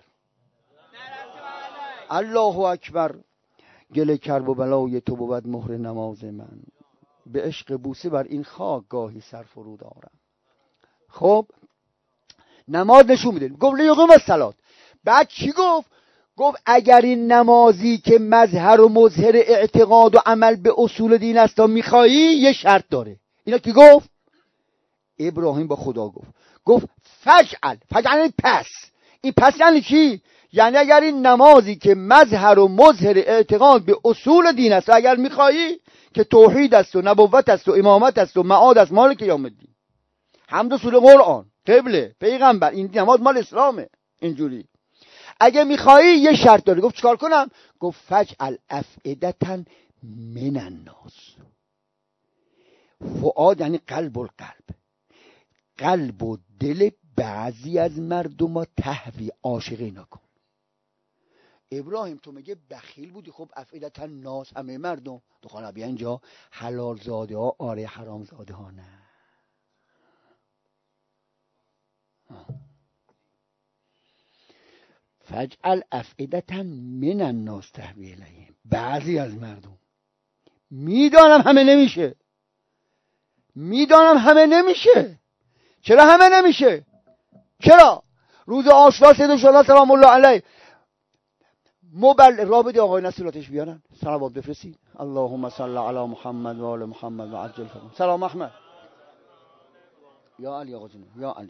الله اکبر، گل کرب و بلای تو بود مهر نماز من، به عشق بوسه بر این خاک گاهی سر فرود آرم. خب نماز نشون میده. گفت لیقیم الصلاة. بعد چی گفت؟ گفت اگر این نمازی که مظهر و مظهر اعتقاد و عمل به اصول دین است میخوایی، یه شرط داره. اینا کی گفت؟ ابراهیم با خدا گفت فجعل یعنی پس. این پس یعنی چی؟ یعنی اگر این نمازی که مظهر و مظهر اعتقاد به اصول دین است اگر میخوایی، که توحید است و نبوت است و امامت است و معاد است، مال قیام الدین، حمد و سوره قرآن، قبله، پیغمبر، این نماز مال اسلامه. اینجوری اگه میخوایی یه شرط داره. گفت چیکار کنم؟ گفت فجعل افئدة من الناس. فؤاد یعنی قلب القلب، قلب و دل بعضی از مردم ها تهوی، عاشقی نکن. ابراهیم تو میگه بخیل بودی، خب افئدة الناس همه مردم، تو خانه بیا اینجا حلال زاده ها آره، حرام زاده ها نه. فجعل افئدة من الناس تهوی الیهم. بعضی از مردم میدانم همه نمیشه. چرا همه نمیشه؟ چرا روز عاشورا سید شهدا سلام الله علیه رابطه آقای نصیراتش بیارن صلوات بفرستید. اللهم صل علی محمد و آل محمد و عجل فرجهم. سلام احمد. یا علی آقا جون، یا علی.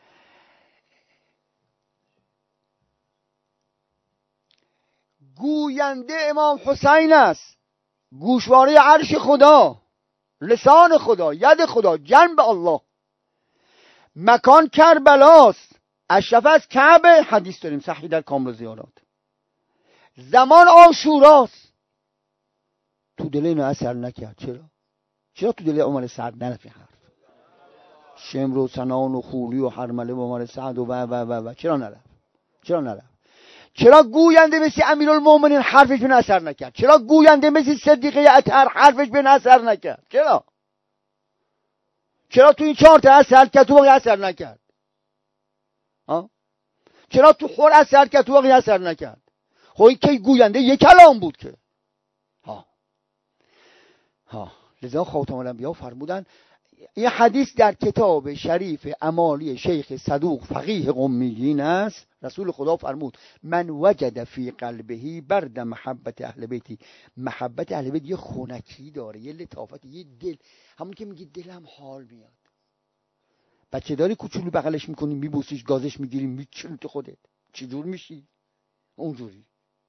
گوینده امام حسین است، گوشواره عرش خدا، لسان خدا، ید خدا، جنب الله. مکان کربلاست، اشرف از کعبه، حدیث داریم صحیح در کامل زیارات. زمان عاشوراست. تو دل اینو اثر نکرد. چرا تو دل عمر سعد نرفت حرف؟ شمر و سنان و خولی و حرمله و عمر سعد و چرا نرفت؟ چرا گوینده مثل امیرالمومنین حرفش به اثر نکرد؟ چرا گوینده مثل صدیقه اطهر حرفش به اثر نکرد؟ چرا تو این 4 تا اثر کرد تو واقعی اثر نکرد؟ چرا تو خور اثر کرد تو واقعی اثر نکرد؟ خب این که گوینده یک کلام بود که لذا خاتم الانبیا فرمودن. این حدیث در کتاب شریف امالی شیخ صدوق فقیه قمیین است. رسول خدا فرمود من وجد فی قلبه برد محبت اهل بیتی. محبت اهل بیت یه خنکی داره، یه لطافت، یه دل، همون که میگی دلم حال میاد. بچه داری کوچولو بغلش میکنی، میبوسیش، گازش میگیری، میچینی تو خودت، چجور میشی؟ اونجوری.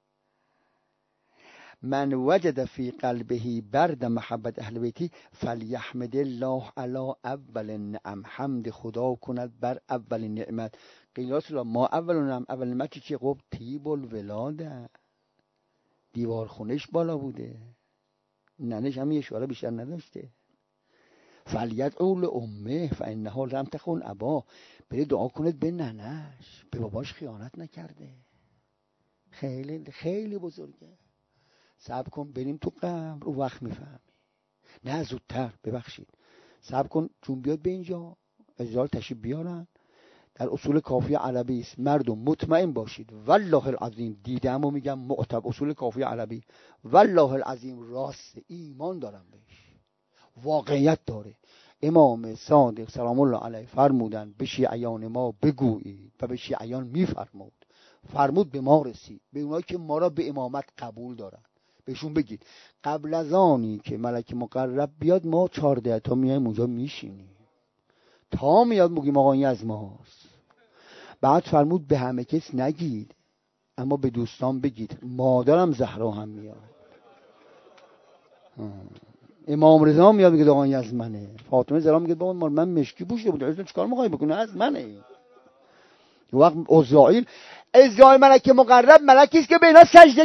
من وجد فی قلبه برد محبت اهل بیتی فلیحمد الله علی اول النعم. حمد خدا کند بر اول نعمت. قیل رسول الله ما اول نعم، اول نعمت چیه؟ گفت طیب الولاده، دیوار خونش بالا بوده، ننش هم یه اشاره بیشتر نداشته. فلیدعو لامه فانها لم تخن ابا. بره دعا کنید به ننش، به باباش خیانت نکرده. خیلی خیلی بزرگه. صبر کن بریم تو قبر، اون وقت میفهمی. نه زودتر، ببخشید صبر کن چون بیاد به اینجا اجازه تشریف بیارن. در اصول کافی عربی است مردم مطمئن باشید والله العظیم، دیدم و میگم معتبر، اصول کافی عربی والله العظیم راست، ایمان دارم بهش، واقعیت داره. امام صادق سلام الله علیه فرمودن به شیعیان ما بگویید و به شیعیان فرمود به ما رسید، به اونایی که ما را به امامت قبول دارن بهشون بگید قبل از آنی که ملک مقرب بیاد ما 14 تا میایم اونجا میشینیم تا میاد میگیم آقا این از ماست. بعد فرمود به همه کس نگید اما به دوستان بگید، مادرم زهرا هم میاد، امام رضا میاد میگه آقا این از منه، فاطمه زهرا میگه بابا من مشکی پوشیده بودم اصلا چیکار میخوای بکنی، از منه. یه وقت عزرائیل ملک مقرب ملکی است که به اینا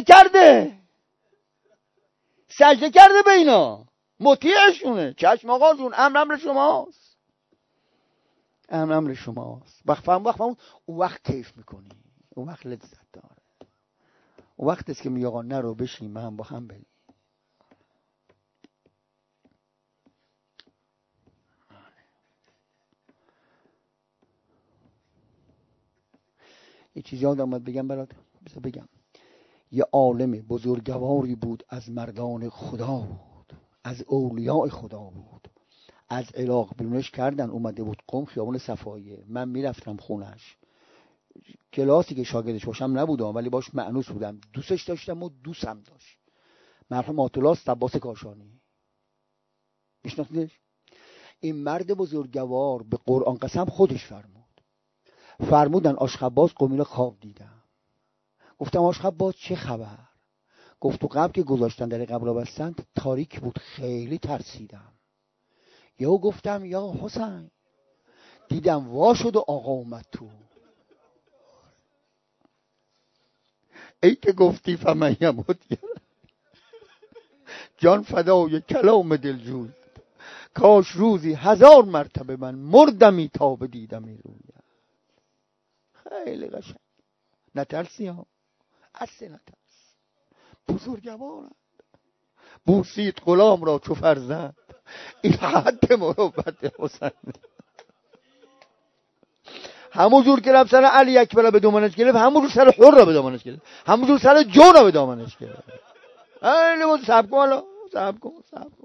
سجده کرده به اینا، مطیعشونه. چشم آقا جون، امر شماست، امر شماست. وقت اون وقت کیف میکنی، اون وقت لذت داره، اون وقت است که میگه آقا نرو بشین من با هم بریم. یه چیزی یادم اومد بگم برات، بگم. یه عالم بزرگواری بود، از مردان خدا بود، از اولیاء خدا بود، از عراق بیرونش کردن اومده بود قم، خیابان صفایه. من میرفتم خونش، کلاسی که شاگردش باشم نبودم ولی باش مأنوس بودم، دوستش داشتم و دوستم داشت. مرحوم آتولا عباس کاشانی، میشناختیش؟ این مرد بزرگوار به قرآن قسم خودش فرمودن آشخباز قومی رو خواب دیدم. گفتم آشخباز چه خبر؟ گفت تو قبر که گذاشتن در قبر را بستن تاریک بود، خیلی ترسیدم. یهو گفتم یا حسین، دیدم وا شد و آقا اومد تو. ای که گفتی فمن یموت جان فدای کلام دلجوی، کاش روزی 1000 مرتبه من مردمی تا بدیدمی روی. خیلی قشنگ. نترسی ها، اصلا نترس. بزرگوارند بوسید غلام را چو فرزند، این حد مروت حسین. همون جور که رفت سر علی اکبر به دامنش گرفت، همون جور سر حر را به دامنش گرفت، همون جور سر جون را به دامنش گرفت. خیلی بود. صبر کن حالا، صبر کن.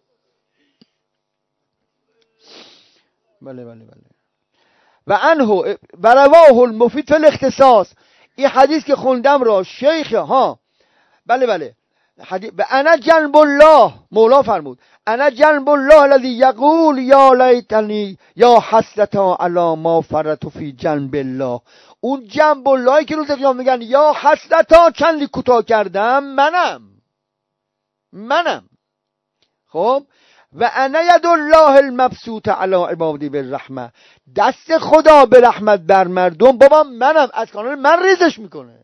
بله. و عنه و رواه المفید فی الاختصاص. این حدیث که خوندم را شیخ بله حدیث به انا جنب الله، مولا فرمود انا جنب الله الذی یقول یا لیتنی یا حسرتا علی ما فرط فی جنب الله. اون جنب اللهی که روز قیامت میگن یا حسرتا چندی کوتاه کردم، منم. خب و انا ید الله المبسوط علی عبادی بالرحمه، دست خدا به رحمت بر مردم بابا منم، از کانال من ریزش میکنه.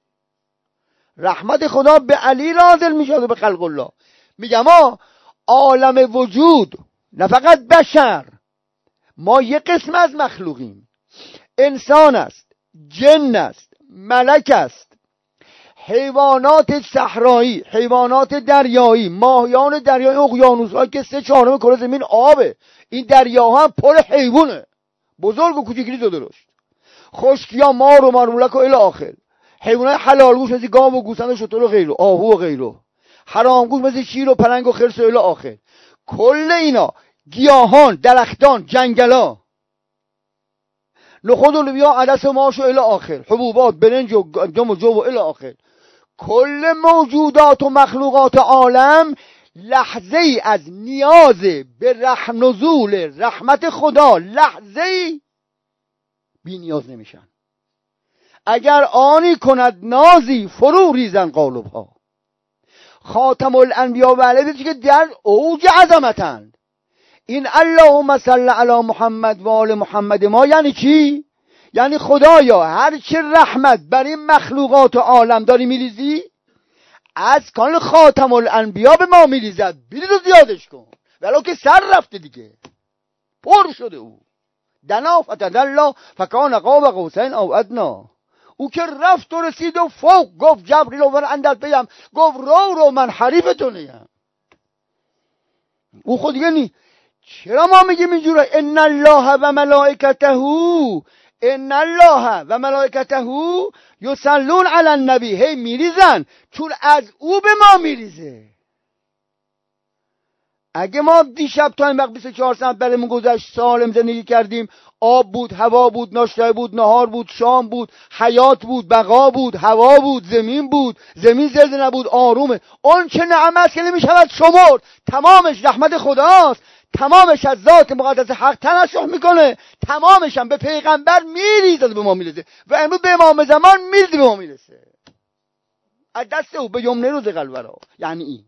رحمت خدا به علی نازل میشه به خلق الله. میگم عالم وجود، نه فقط بشر، ما یه قسم از مخلوقیم، انسان است، جن است، ملک است، حیوانات صحرایی، حیوانات دریایی، ماهیان دریایی، اقیانوس‌ها که 3/4 کره زمین آبه. این دریاها هم پر حیوانه، بزرگ و کوچیکی دو درشت، خشکیا، مار و مارمولک و الی آخر. حیوانات حلال گوش مثل گاو و گوسفند و شتر و غیره، آهو و غیره. حرام گوش مثل شیر و پلنگ و خرس و الی آخر. کل اینا گیاهان، درختان، جنگلا، نخود و لوبیا، عدس و ماش و الی آخر، حبوبات، برنج و گندم و جو و الی آخر. کل موجودات و مخلوقات عالم لحظه ای از نیاز به نزول رحمت خدا، لحظه ای بی نیاز نمیشن. اگر آنی کند نازی فرو ریزن قالب ها. خاتم الانبیا و علیه که در اوج عظمتند. این اللهم صل علی محمد و آل محمد ما یعنی چی؟ یعنی خدایا هر چه رحمت بر این مخلوقات و عالم داری میریزی، از کان خاتم الانبیا به ما میریزد، بریز و زیادش کن. ولو که سر رفته دیگه، پر شده او. دنا فتدلا فکان قاب قوسین او ادنا. او که رفت و رسید و فوق گفت جبریل و من اندر بیم، گفت رو من حریفتونیم. او خود دیگه نی. چرا ما میگیم اینجوره؟ ان الله و ملائکته یصلون علی النبی. هی میریزن چون از او به ما میریزه. اگه ما دیشب تا این وقت 24 ساعت برامون گذشت، سالم زندگی کردیم، آب بود، هوا بود، ناشتای بود، نهار بود، شام بود، حیات بود، بقا بود، هوا بود، زمین بود، زمین زلزله نبود، آرومه. اون چه نعمت که نمیشود شمرد، تمامش رحمت خداست، تمامش از ذات مقدس حق تنشح میکنه، تمامش هم به پیغمبر میریزه به ما میرسه و امروز به امام زمان میریزه به ما میرسه از دست او. به یمنه روز قلورا یعنی این،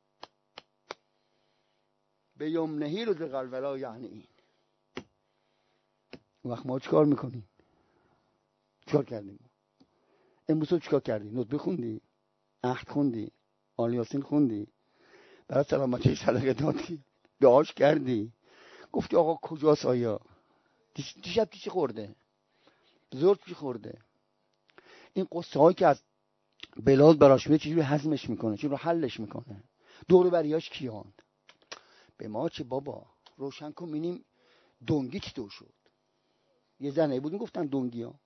به یمنهی روز قلورا یعنی این. وقت ما چیکار میکنیم؟ چیکار کردیم؟ امروز تو چیکار کردی؟ نطبه خوندی؟ عهد خوندی؟ آل یاسین خوندی؟ برای سلامتی صدقه دادی؟ دعاش کردی؟ گفتی آقا کجاست؟ آیا دیشب چی خورده؟ زرد چی خورده؟ این قصه هایی که از بلال براش میاد چجوری هضمش میکنه، چجوری حلش میکنه؟ دور بریاش کیان؟ به ما چه بابا، روشن کن ببینیم دنگی چی تو شد. یه زنه بود میگفتن دنگی ها.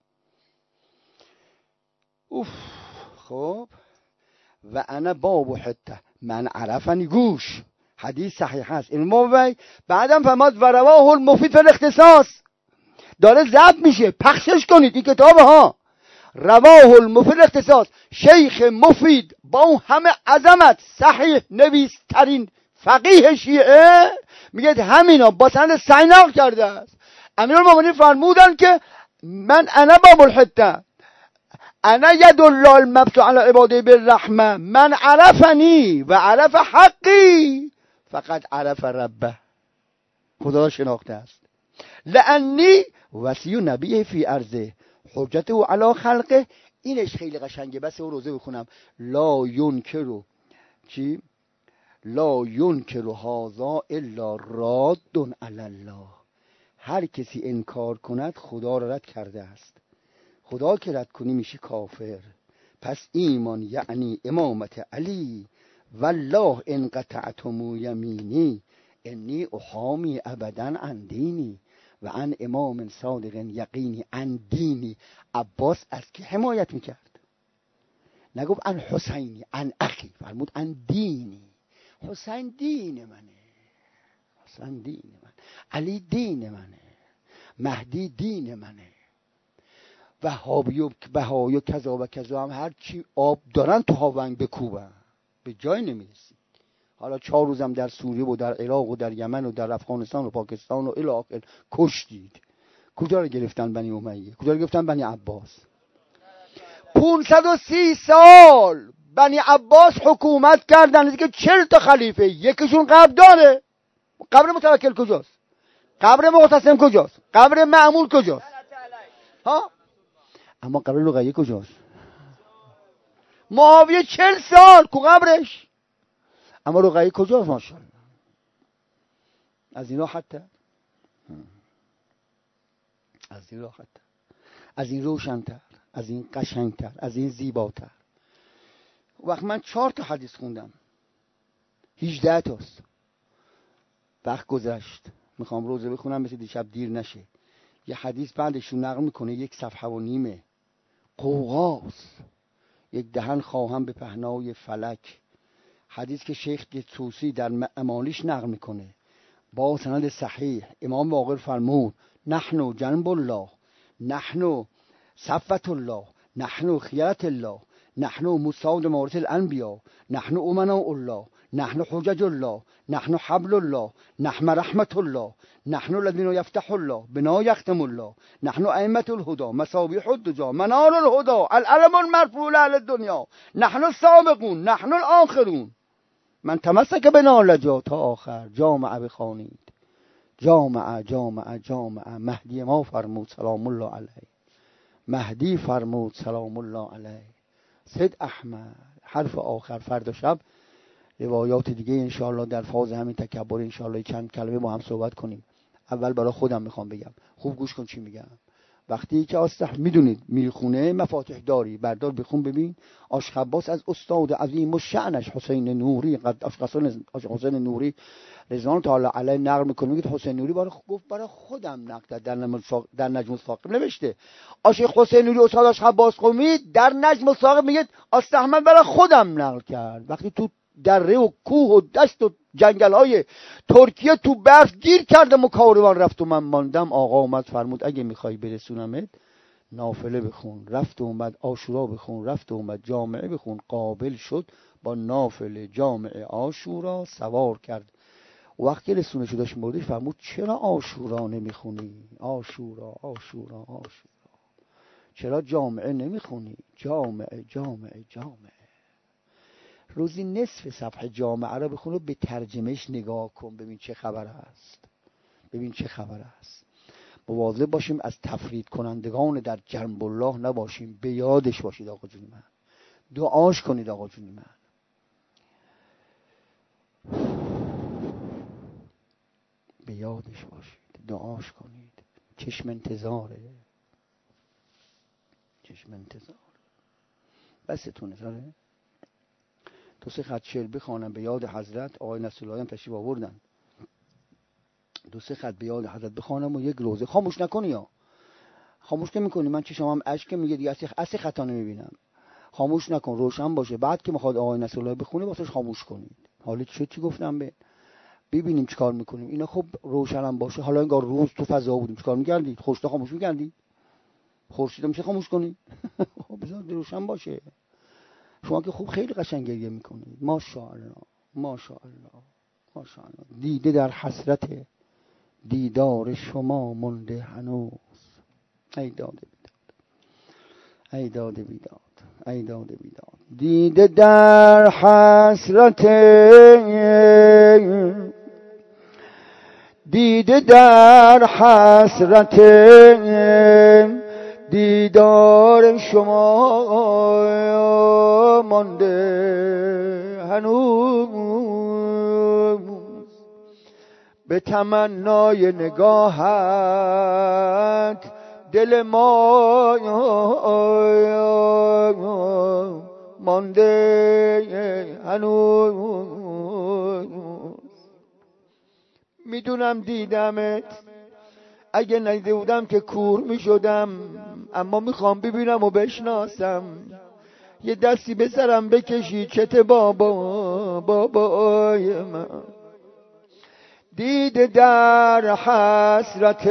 اوف. خب و انا باب حته من عرفنی، گوش حدیث صحیح هست این موی. بعدم فرماد و رواه المفید فی الاختصاص، داره ضبط میشه، پخشش کنید این کتاب ها. رواه المفید الاختصاص، شیخ مفید با اون همه عظمت، صحیح نویسترین فقیه شیعه، میگه همینا با سند صحیح کرده است. امیرالمومنین فرمودن که من انا باب الحته، انا ید الله المبسوط علی عباده بالرحمه، من عرفنی و عرف حقی فقط عرف ربه، خدا را شناخته است. لانی وصی نبی فی ارضه حجته علی خلقه. اینش خیلی قشنگه، بس او روزه بخونم. لا ینکرو چی؟ لا ینکرو هذا الا راد علی الله. هر کسی انکار کند خدا را رد کرده است. خدا که رد کنی میشه کافر. پس ایمان یعنی امامت علی. والله ان قطعتم یمینی انی احامی ابدا عن دینی و عن امام صادق یقینی عن دینی. عباس از کی حمایت میکرد؟ نگفت عن حسینی عن اخی، فرمود عن دینی. حسین دین منه، حسین دین من، علی دین منه، مهدی دین منه. وهابی و بهایی و کذا و کذا هم هر چی آب دارن تو هاونگ بکوبن، به جای نمیرسید. حالا 4 روزم در سوریه و در عراق و در یمن و در افغانستان و پاکستان و الی آخر کشتید. کجا رو گرفتن بنی امیه؟ کجا رو گرفتن بنی عباس؟ 530 سال بنی عباس حکومت کردن که 40 تا خلیفه، یکیشون قبر داره. قبر متوکل کجاست؟ قبر معتصم کجاست؟ قبر مأمون کجاست؟ ها؟ اما قبر رقیه کجاست؟ معاویه 40 سال کو قبرش، اما رقیه کجاست؟ ماشاءالله. از این راحته، از این راحته، از این روشن‌تر، از این قشنگتر، از این زیباتر. وقت من 4 تا حدیث خوندم، 18 تاست. وقت گذشت، میخوام روزه بخونم مثل دیشب دیر نشه. یه حدیث بعدشون نقل میکنه 1 صفحه و نیمه، قوقاست. یک دهن خواهم به پهنای فلک. حدیث که شیخ طوسی در امالیش نقل میکنه با سند صحیح. امام باقر فرمود نحن جنب الله، نحن صفوة الله، نحن خیرة الله، نحن مساعد مورث الانبیاء، نحن امناء الله، نحن حجج الله، نحن حبل الله، نحن رحمة الله، نحن الذين يفتح الله بنا يختم الله، نحن ائمة الهدى مصابيح الدجى منار الهدى العلم المرفوع على الدنيا، نحن السابقون، نحن الآخرون. من تمسک بنا لجا تا آخر. جامعه بخوانید، جامعه جامعه جامعه. مهدی ما فرمود سلام الله علیه، مهدی فرمود سلام الله علیه. سید احمد. حرف آخر فردا شب روایات دیگه انشاءالله در فاز همین تکبر انشاءالله چند کلمه با هم صحبت کنیم. اول برای خودم میخوام بگم، خوب گوش کن چی میگم. وقتی که میدونید میرخونه مفاتیح داری، بردار بخون ببین. آشخباس از استاد عظیم و شأنش حسین نوری، حسین نوری رضوان تعالی علیه نقل میکنه، میگه حسین نوری گفت برای خودم نقل در نجم الثاقب نوشته. آشیخ حسین نوری استاد آشخباس قمی در نجم الثاقب میگه استحمد برای خودم نقل کرد. وقتی تو دره و کوه و دشت و جنگل های ترکیه تو برف گیر کردم و کاروان رفت و من ماندم، آقا اومد فرمود اگه میخوای برسونمت نافله بخون. رفت و اومد عاشورا بخون، رفت و اومد جامعه بخون. قابل شد با نافله جامعه عاشورا سوار کرد. وقتی رسونش داشت موردش فرمود چرا عاشورا نمیخونی؟ عاشورا عاشورا عاشورا. چرا جامعه نمیخونی؟ جامعه جامعه جامعه. روزی نصف صفحه جامعه را بخون و به ترجمهش نگاه کن، ببین چه خبر است، ببین چه خبر است. مواظب باشیم از تفرید کنندگان در جنب الله نباشیم. به یادش باشید آقا جون من، دعاش کنید آقا جون من. به یادش باشید، دعاش کنید. چشم انتظاره، چشم انتظار. بستونه داره. 2-3 خط شعر بخوانم به یاد حضرت. آقای نصرالله هم تشریف آوردن. 2-3 خط به یاد حضرت بخوانم و یک روزه. خاموش نکنی یا خاموش نمی‌کنی، من چشمم اشک میگه دیگه، اصلا خطا نمیبینم. خاموش نکن، روشن باشه. بعد که میخواد آقای نصرالله بخونه واسش خاموش کنید. حالا چی گفتم ببینیم چیکار میکنیم. اینا خب روشنم باشه. حالا انگار روز تو فضا بودیم، چیکار می‌کردید؟ خورشید خاموش می‌کردید؟ خورشید میشه خاموش کنی؟ خب بذار روشن باشه. شما که خوب خیلی قشنگ گریه میکنید. ماشاءالله ماشاءالله ماشاءالله. دیده در حسرت دیدار شما مونده هنوز. ای داده بیداد، ای داده بیداد، ای داده بیداد. دیده در حسرت، دیده در حسرت دیدار شما مانده هنوز. به تمنای نگاهت دل ما مانده هنوز. میدونم دیدمت اگه ندیده بودم که کور می شدم، اما میخوام ببینم و بشناسم. یه دستی به سرم بکشی چت بابای من. دیده در حسرت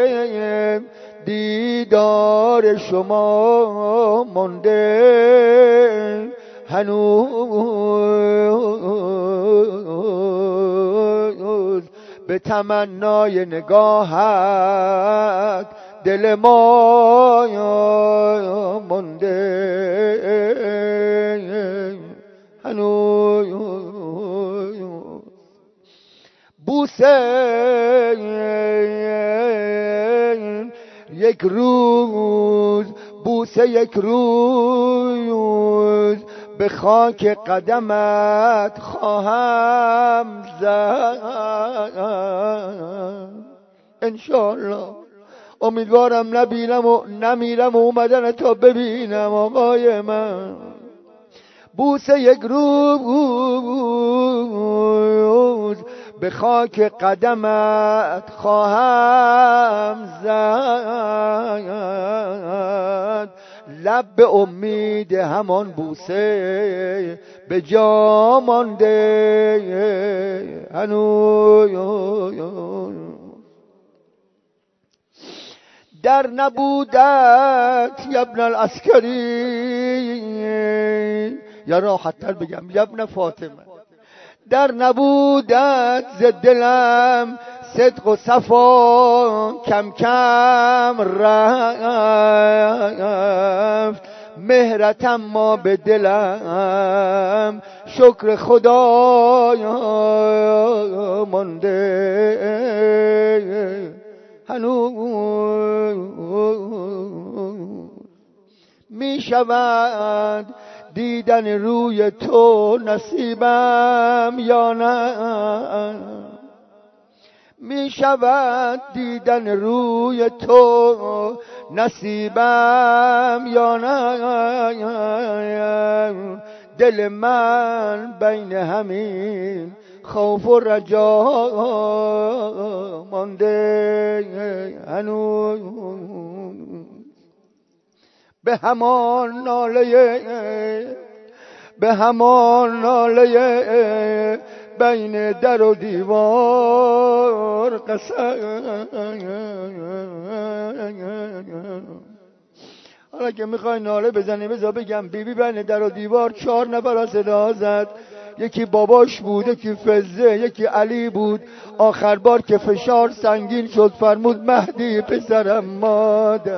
دیدار شما مانده، هنوز به تمنای نگاهت دل ما مانده، هنوز بوسه یک روز، بوسه یک روز به خاک قدمت خواهم زد انشالله. امیدوارم نبینم و نمیرم و اومدن تا ببینم آقای من. بوسه یک روز به خاک قدمت خواهم زد، لب به امید همان بوسه به جا مانده هنوز. در نبودت یبن العسکری، یا راحت تر بگم یبن فاطمه، در نبودت ز دلم صدق و صفا کم کم رفت، مهرت اما به دلم شکر خدا مانده هنوز. می شود دیدن روی تو نصیبم یا نه، می شود دیدن روی تو نصیبم یا نه. دل من بین همین خوف و رجا مانده هنوز. به همان ناله بین در و دیوار قسم. حالا که میخوای ناله بزنی بذار بگم بیبی بین در و دیوار 4 نفر صدا زد. یکی باباش بود، یکی فزه، یکی علی بود. آخر بار که فشار سنگین شد فرمود مهدی پسرم مادر.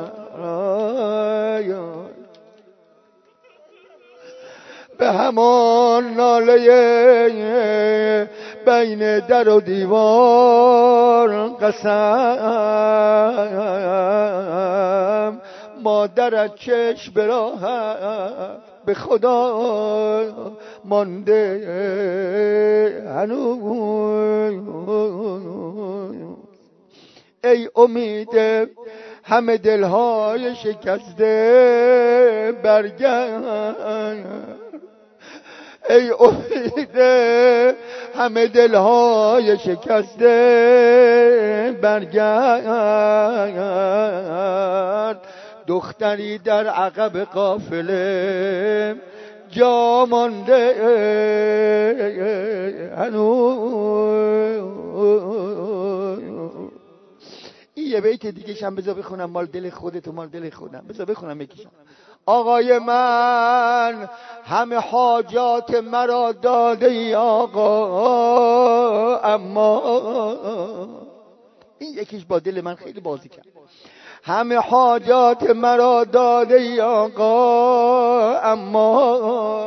به همان ناله بین در و دیوار قسم، مادرت چشم به راه به خدا مانده هنوز. ای امید همه دلهای شکسته برگرد، ای امید همه دلهای شکسته برگرد. دختری در عقب قافله جا مانده هنوز. این یه بیت دیگه شم بذار بخونم، مال دل خودت و مال دل خودم. بذار بخونم یکیشم. آقای من همه حاجات مرا داده ای آقا، اما این یکیش با دل من خیلی بازی کرد. همه حاجات مرا داده ای آقا، اما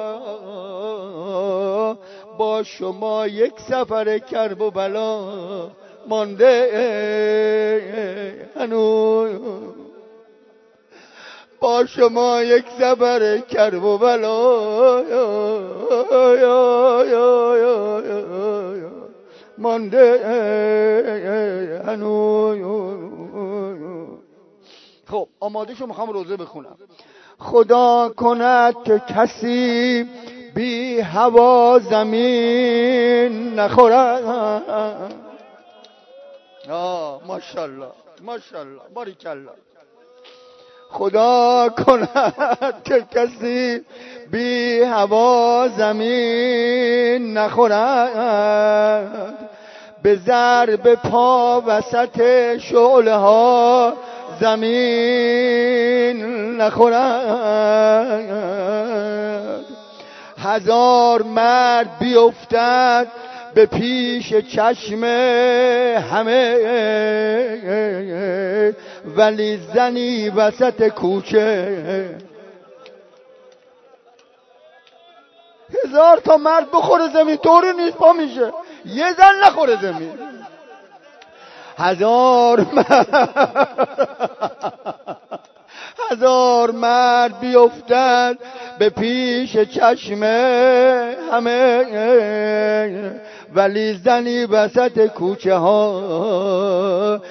با شما یک سفر کرب و بلا مانده هنوز. با شما یک سفر کرب و بلا مانده هنوز. خب آماده شو، میخوام روزه بخونم. خدا کند که کسی بی هوا زمین نخورد. ماشاءالله. ماشاءالله باریکالله. خدا کند که کسی بی هوا زمین نخورد، به ضرب پا وسط شعله ها زمین نخورد. هزار مرد بیفتد به پیش چشم همه، ولی زنی وسط کوچه. هزار تا مرد بخوره زمین طوری نیست پا میشه، یه زن نخوره زمین. هزار مرد بیفتد به پیش چشم همه، ولی زنی وسط کوچه ها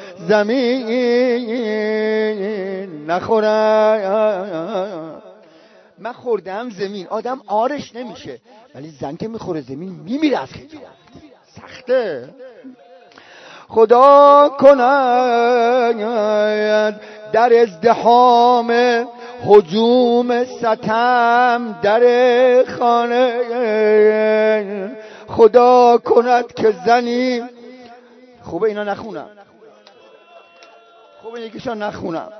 زمین نخورد. من خوردم زمین، آدم آرش نمیشه، ولی زن که میخوره زمین میمیره از خجالت، سخته. خدا کند در ازدحام هجوم ستم در خانه، خدا کند که زنی، خوبه اینا نخونم، خوبه یکیشان نخونم،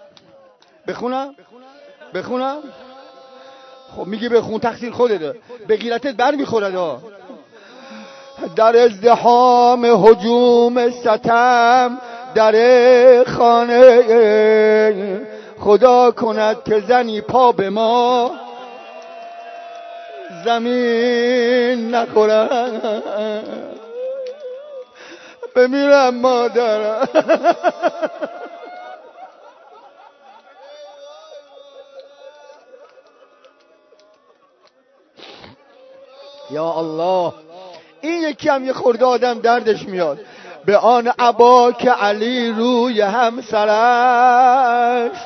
بخونم. خب میگی بخون، تقصیر خودته، به غیرتت بر میخورد. در ازدحام هجوم ستم در خانه، خدا کند که زنی پا به ما زمین نخورد. بمیرم مادرم. یا الله، این یکی هم یه خورده آدم دردش میاد. به آن عبا که علی روی همسرش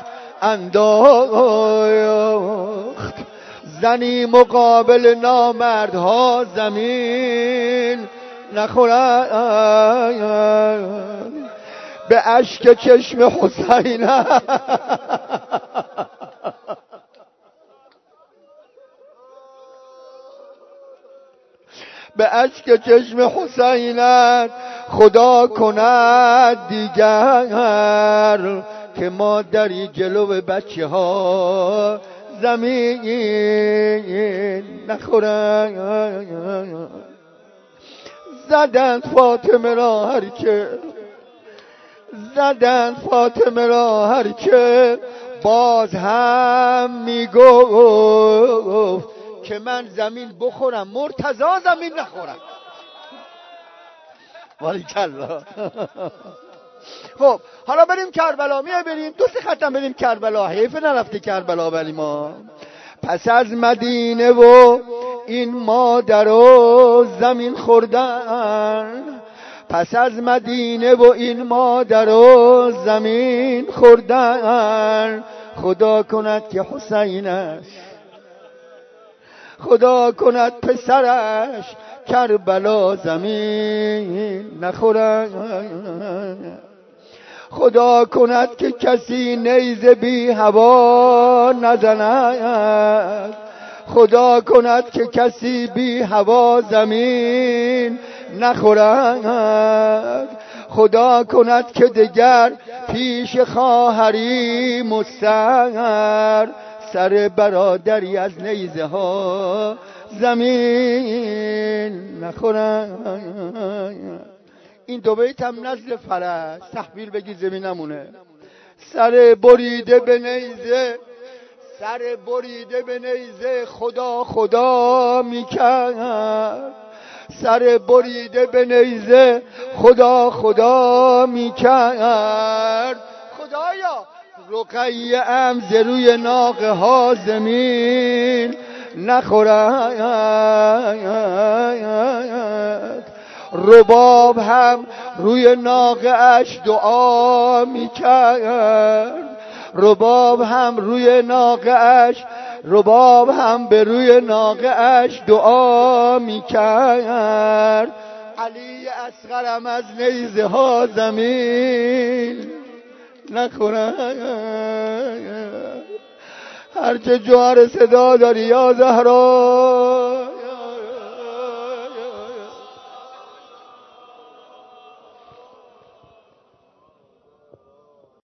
انداخت، زنی مقابل نامردها زمین نخورد. به اشک چشم حسین به اشک چشم حسینت خدا کند دیگر، که مادری جلو بچه ها زمین نخورد. زدند فاطمه را هر که باز هم میگفت که من زمین بخورم مرتضی زمین نخورم. باریکالله. خب حالا بریم کربلا. بریم 2-3 خطم بریم کربلا. حیف نرفته کربلا. ولی ما پس از مدینه و این مادر و زمین خوردن، پس از مدینه و این مادر و زمین خوردن، خدا کند که حسینش، خدا کند پسرش کربلا زمین نخورد. خدا کند که کسی نیزه بی هوا نزند، خدا کند که کسی بی هوا زمین نخورد. خدا کند که دگر پیش خواهری مستر، سر برادری از نیزه ها زمین نخورد. این دو بیت هم نزل فرج، تحویل بگی زمین نمونه. سر بریده به نیزه، سر بریده به نیزه خدا خدا میکرد، سر بریده به نیزه خدا خدا میکرد. خدایا رقیه ام ز روی ناقه ها زمین نخورد. رباب هم روی ناقه اش دعا میکرد، رباب هم روی ناقه اش، رباب هم به روی ناقه اش دعا میکرد. علی اصغرم از نیزه ها زمین نکنن. هرچه جوهر صدا داری یا زهرا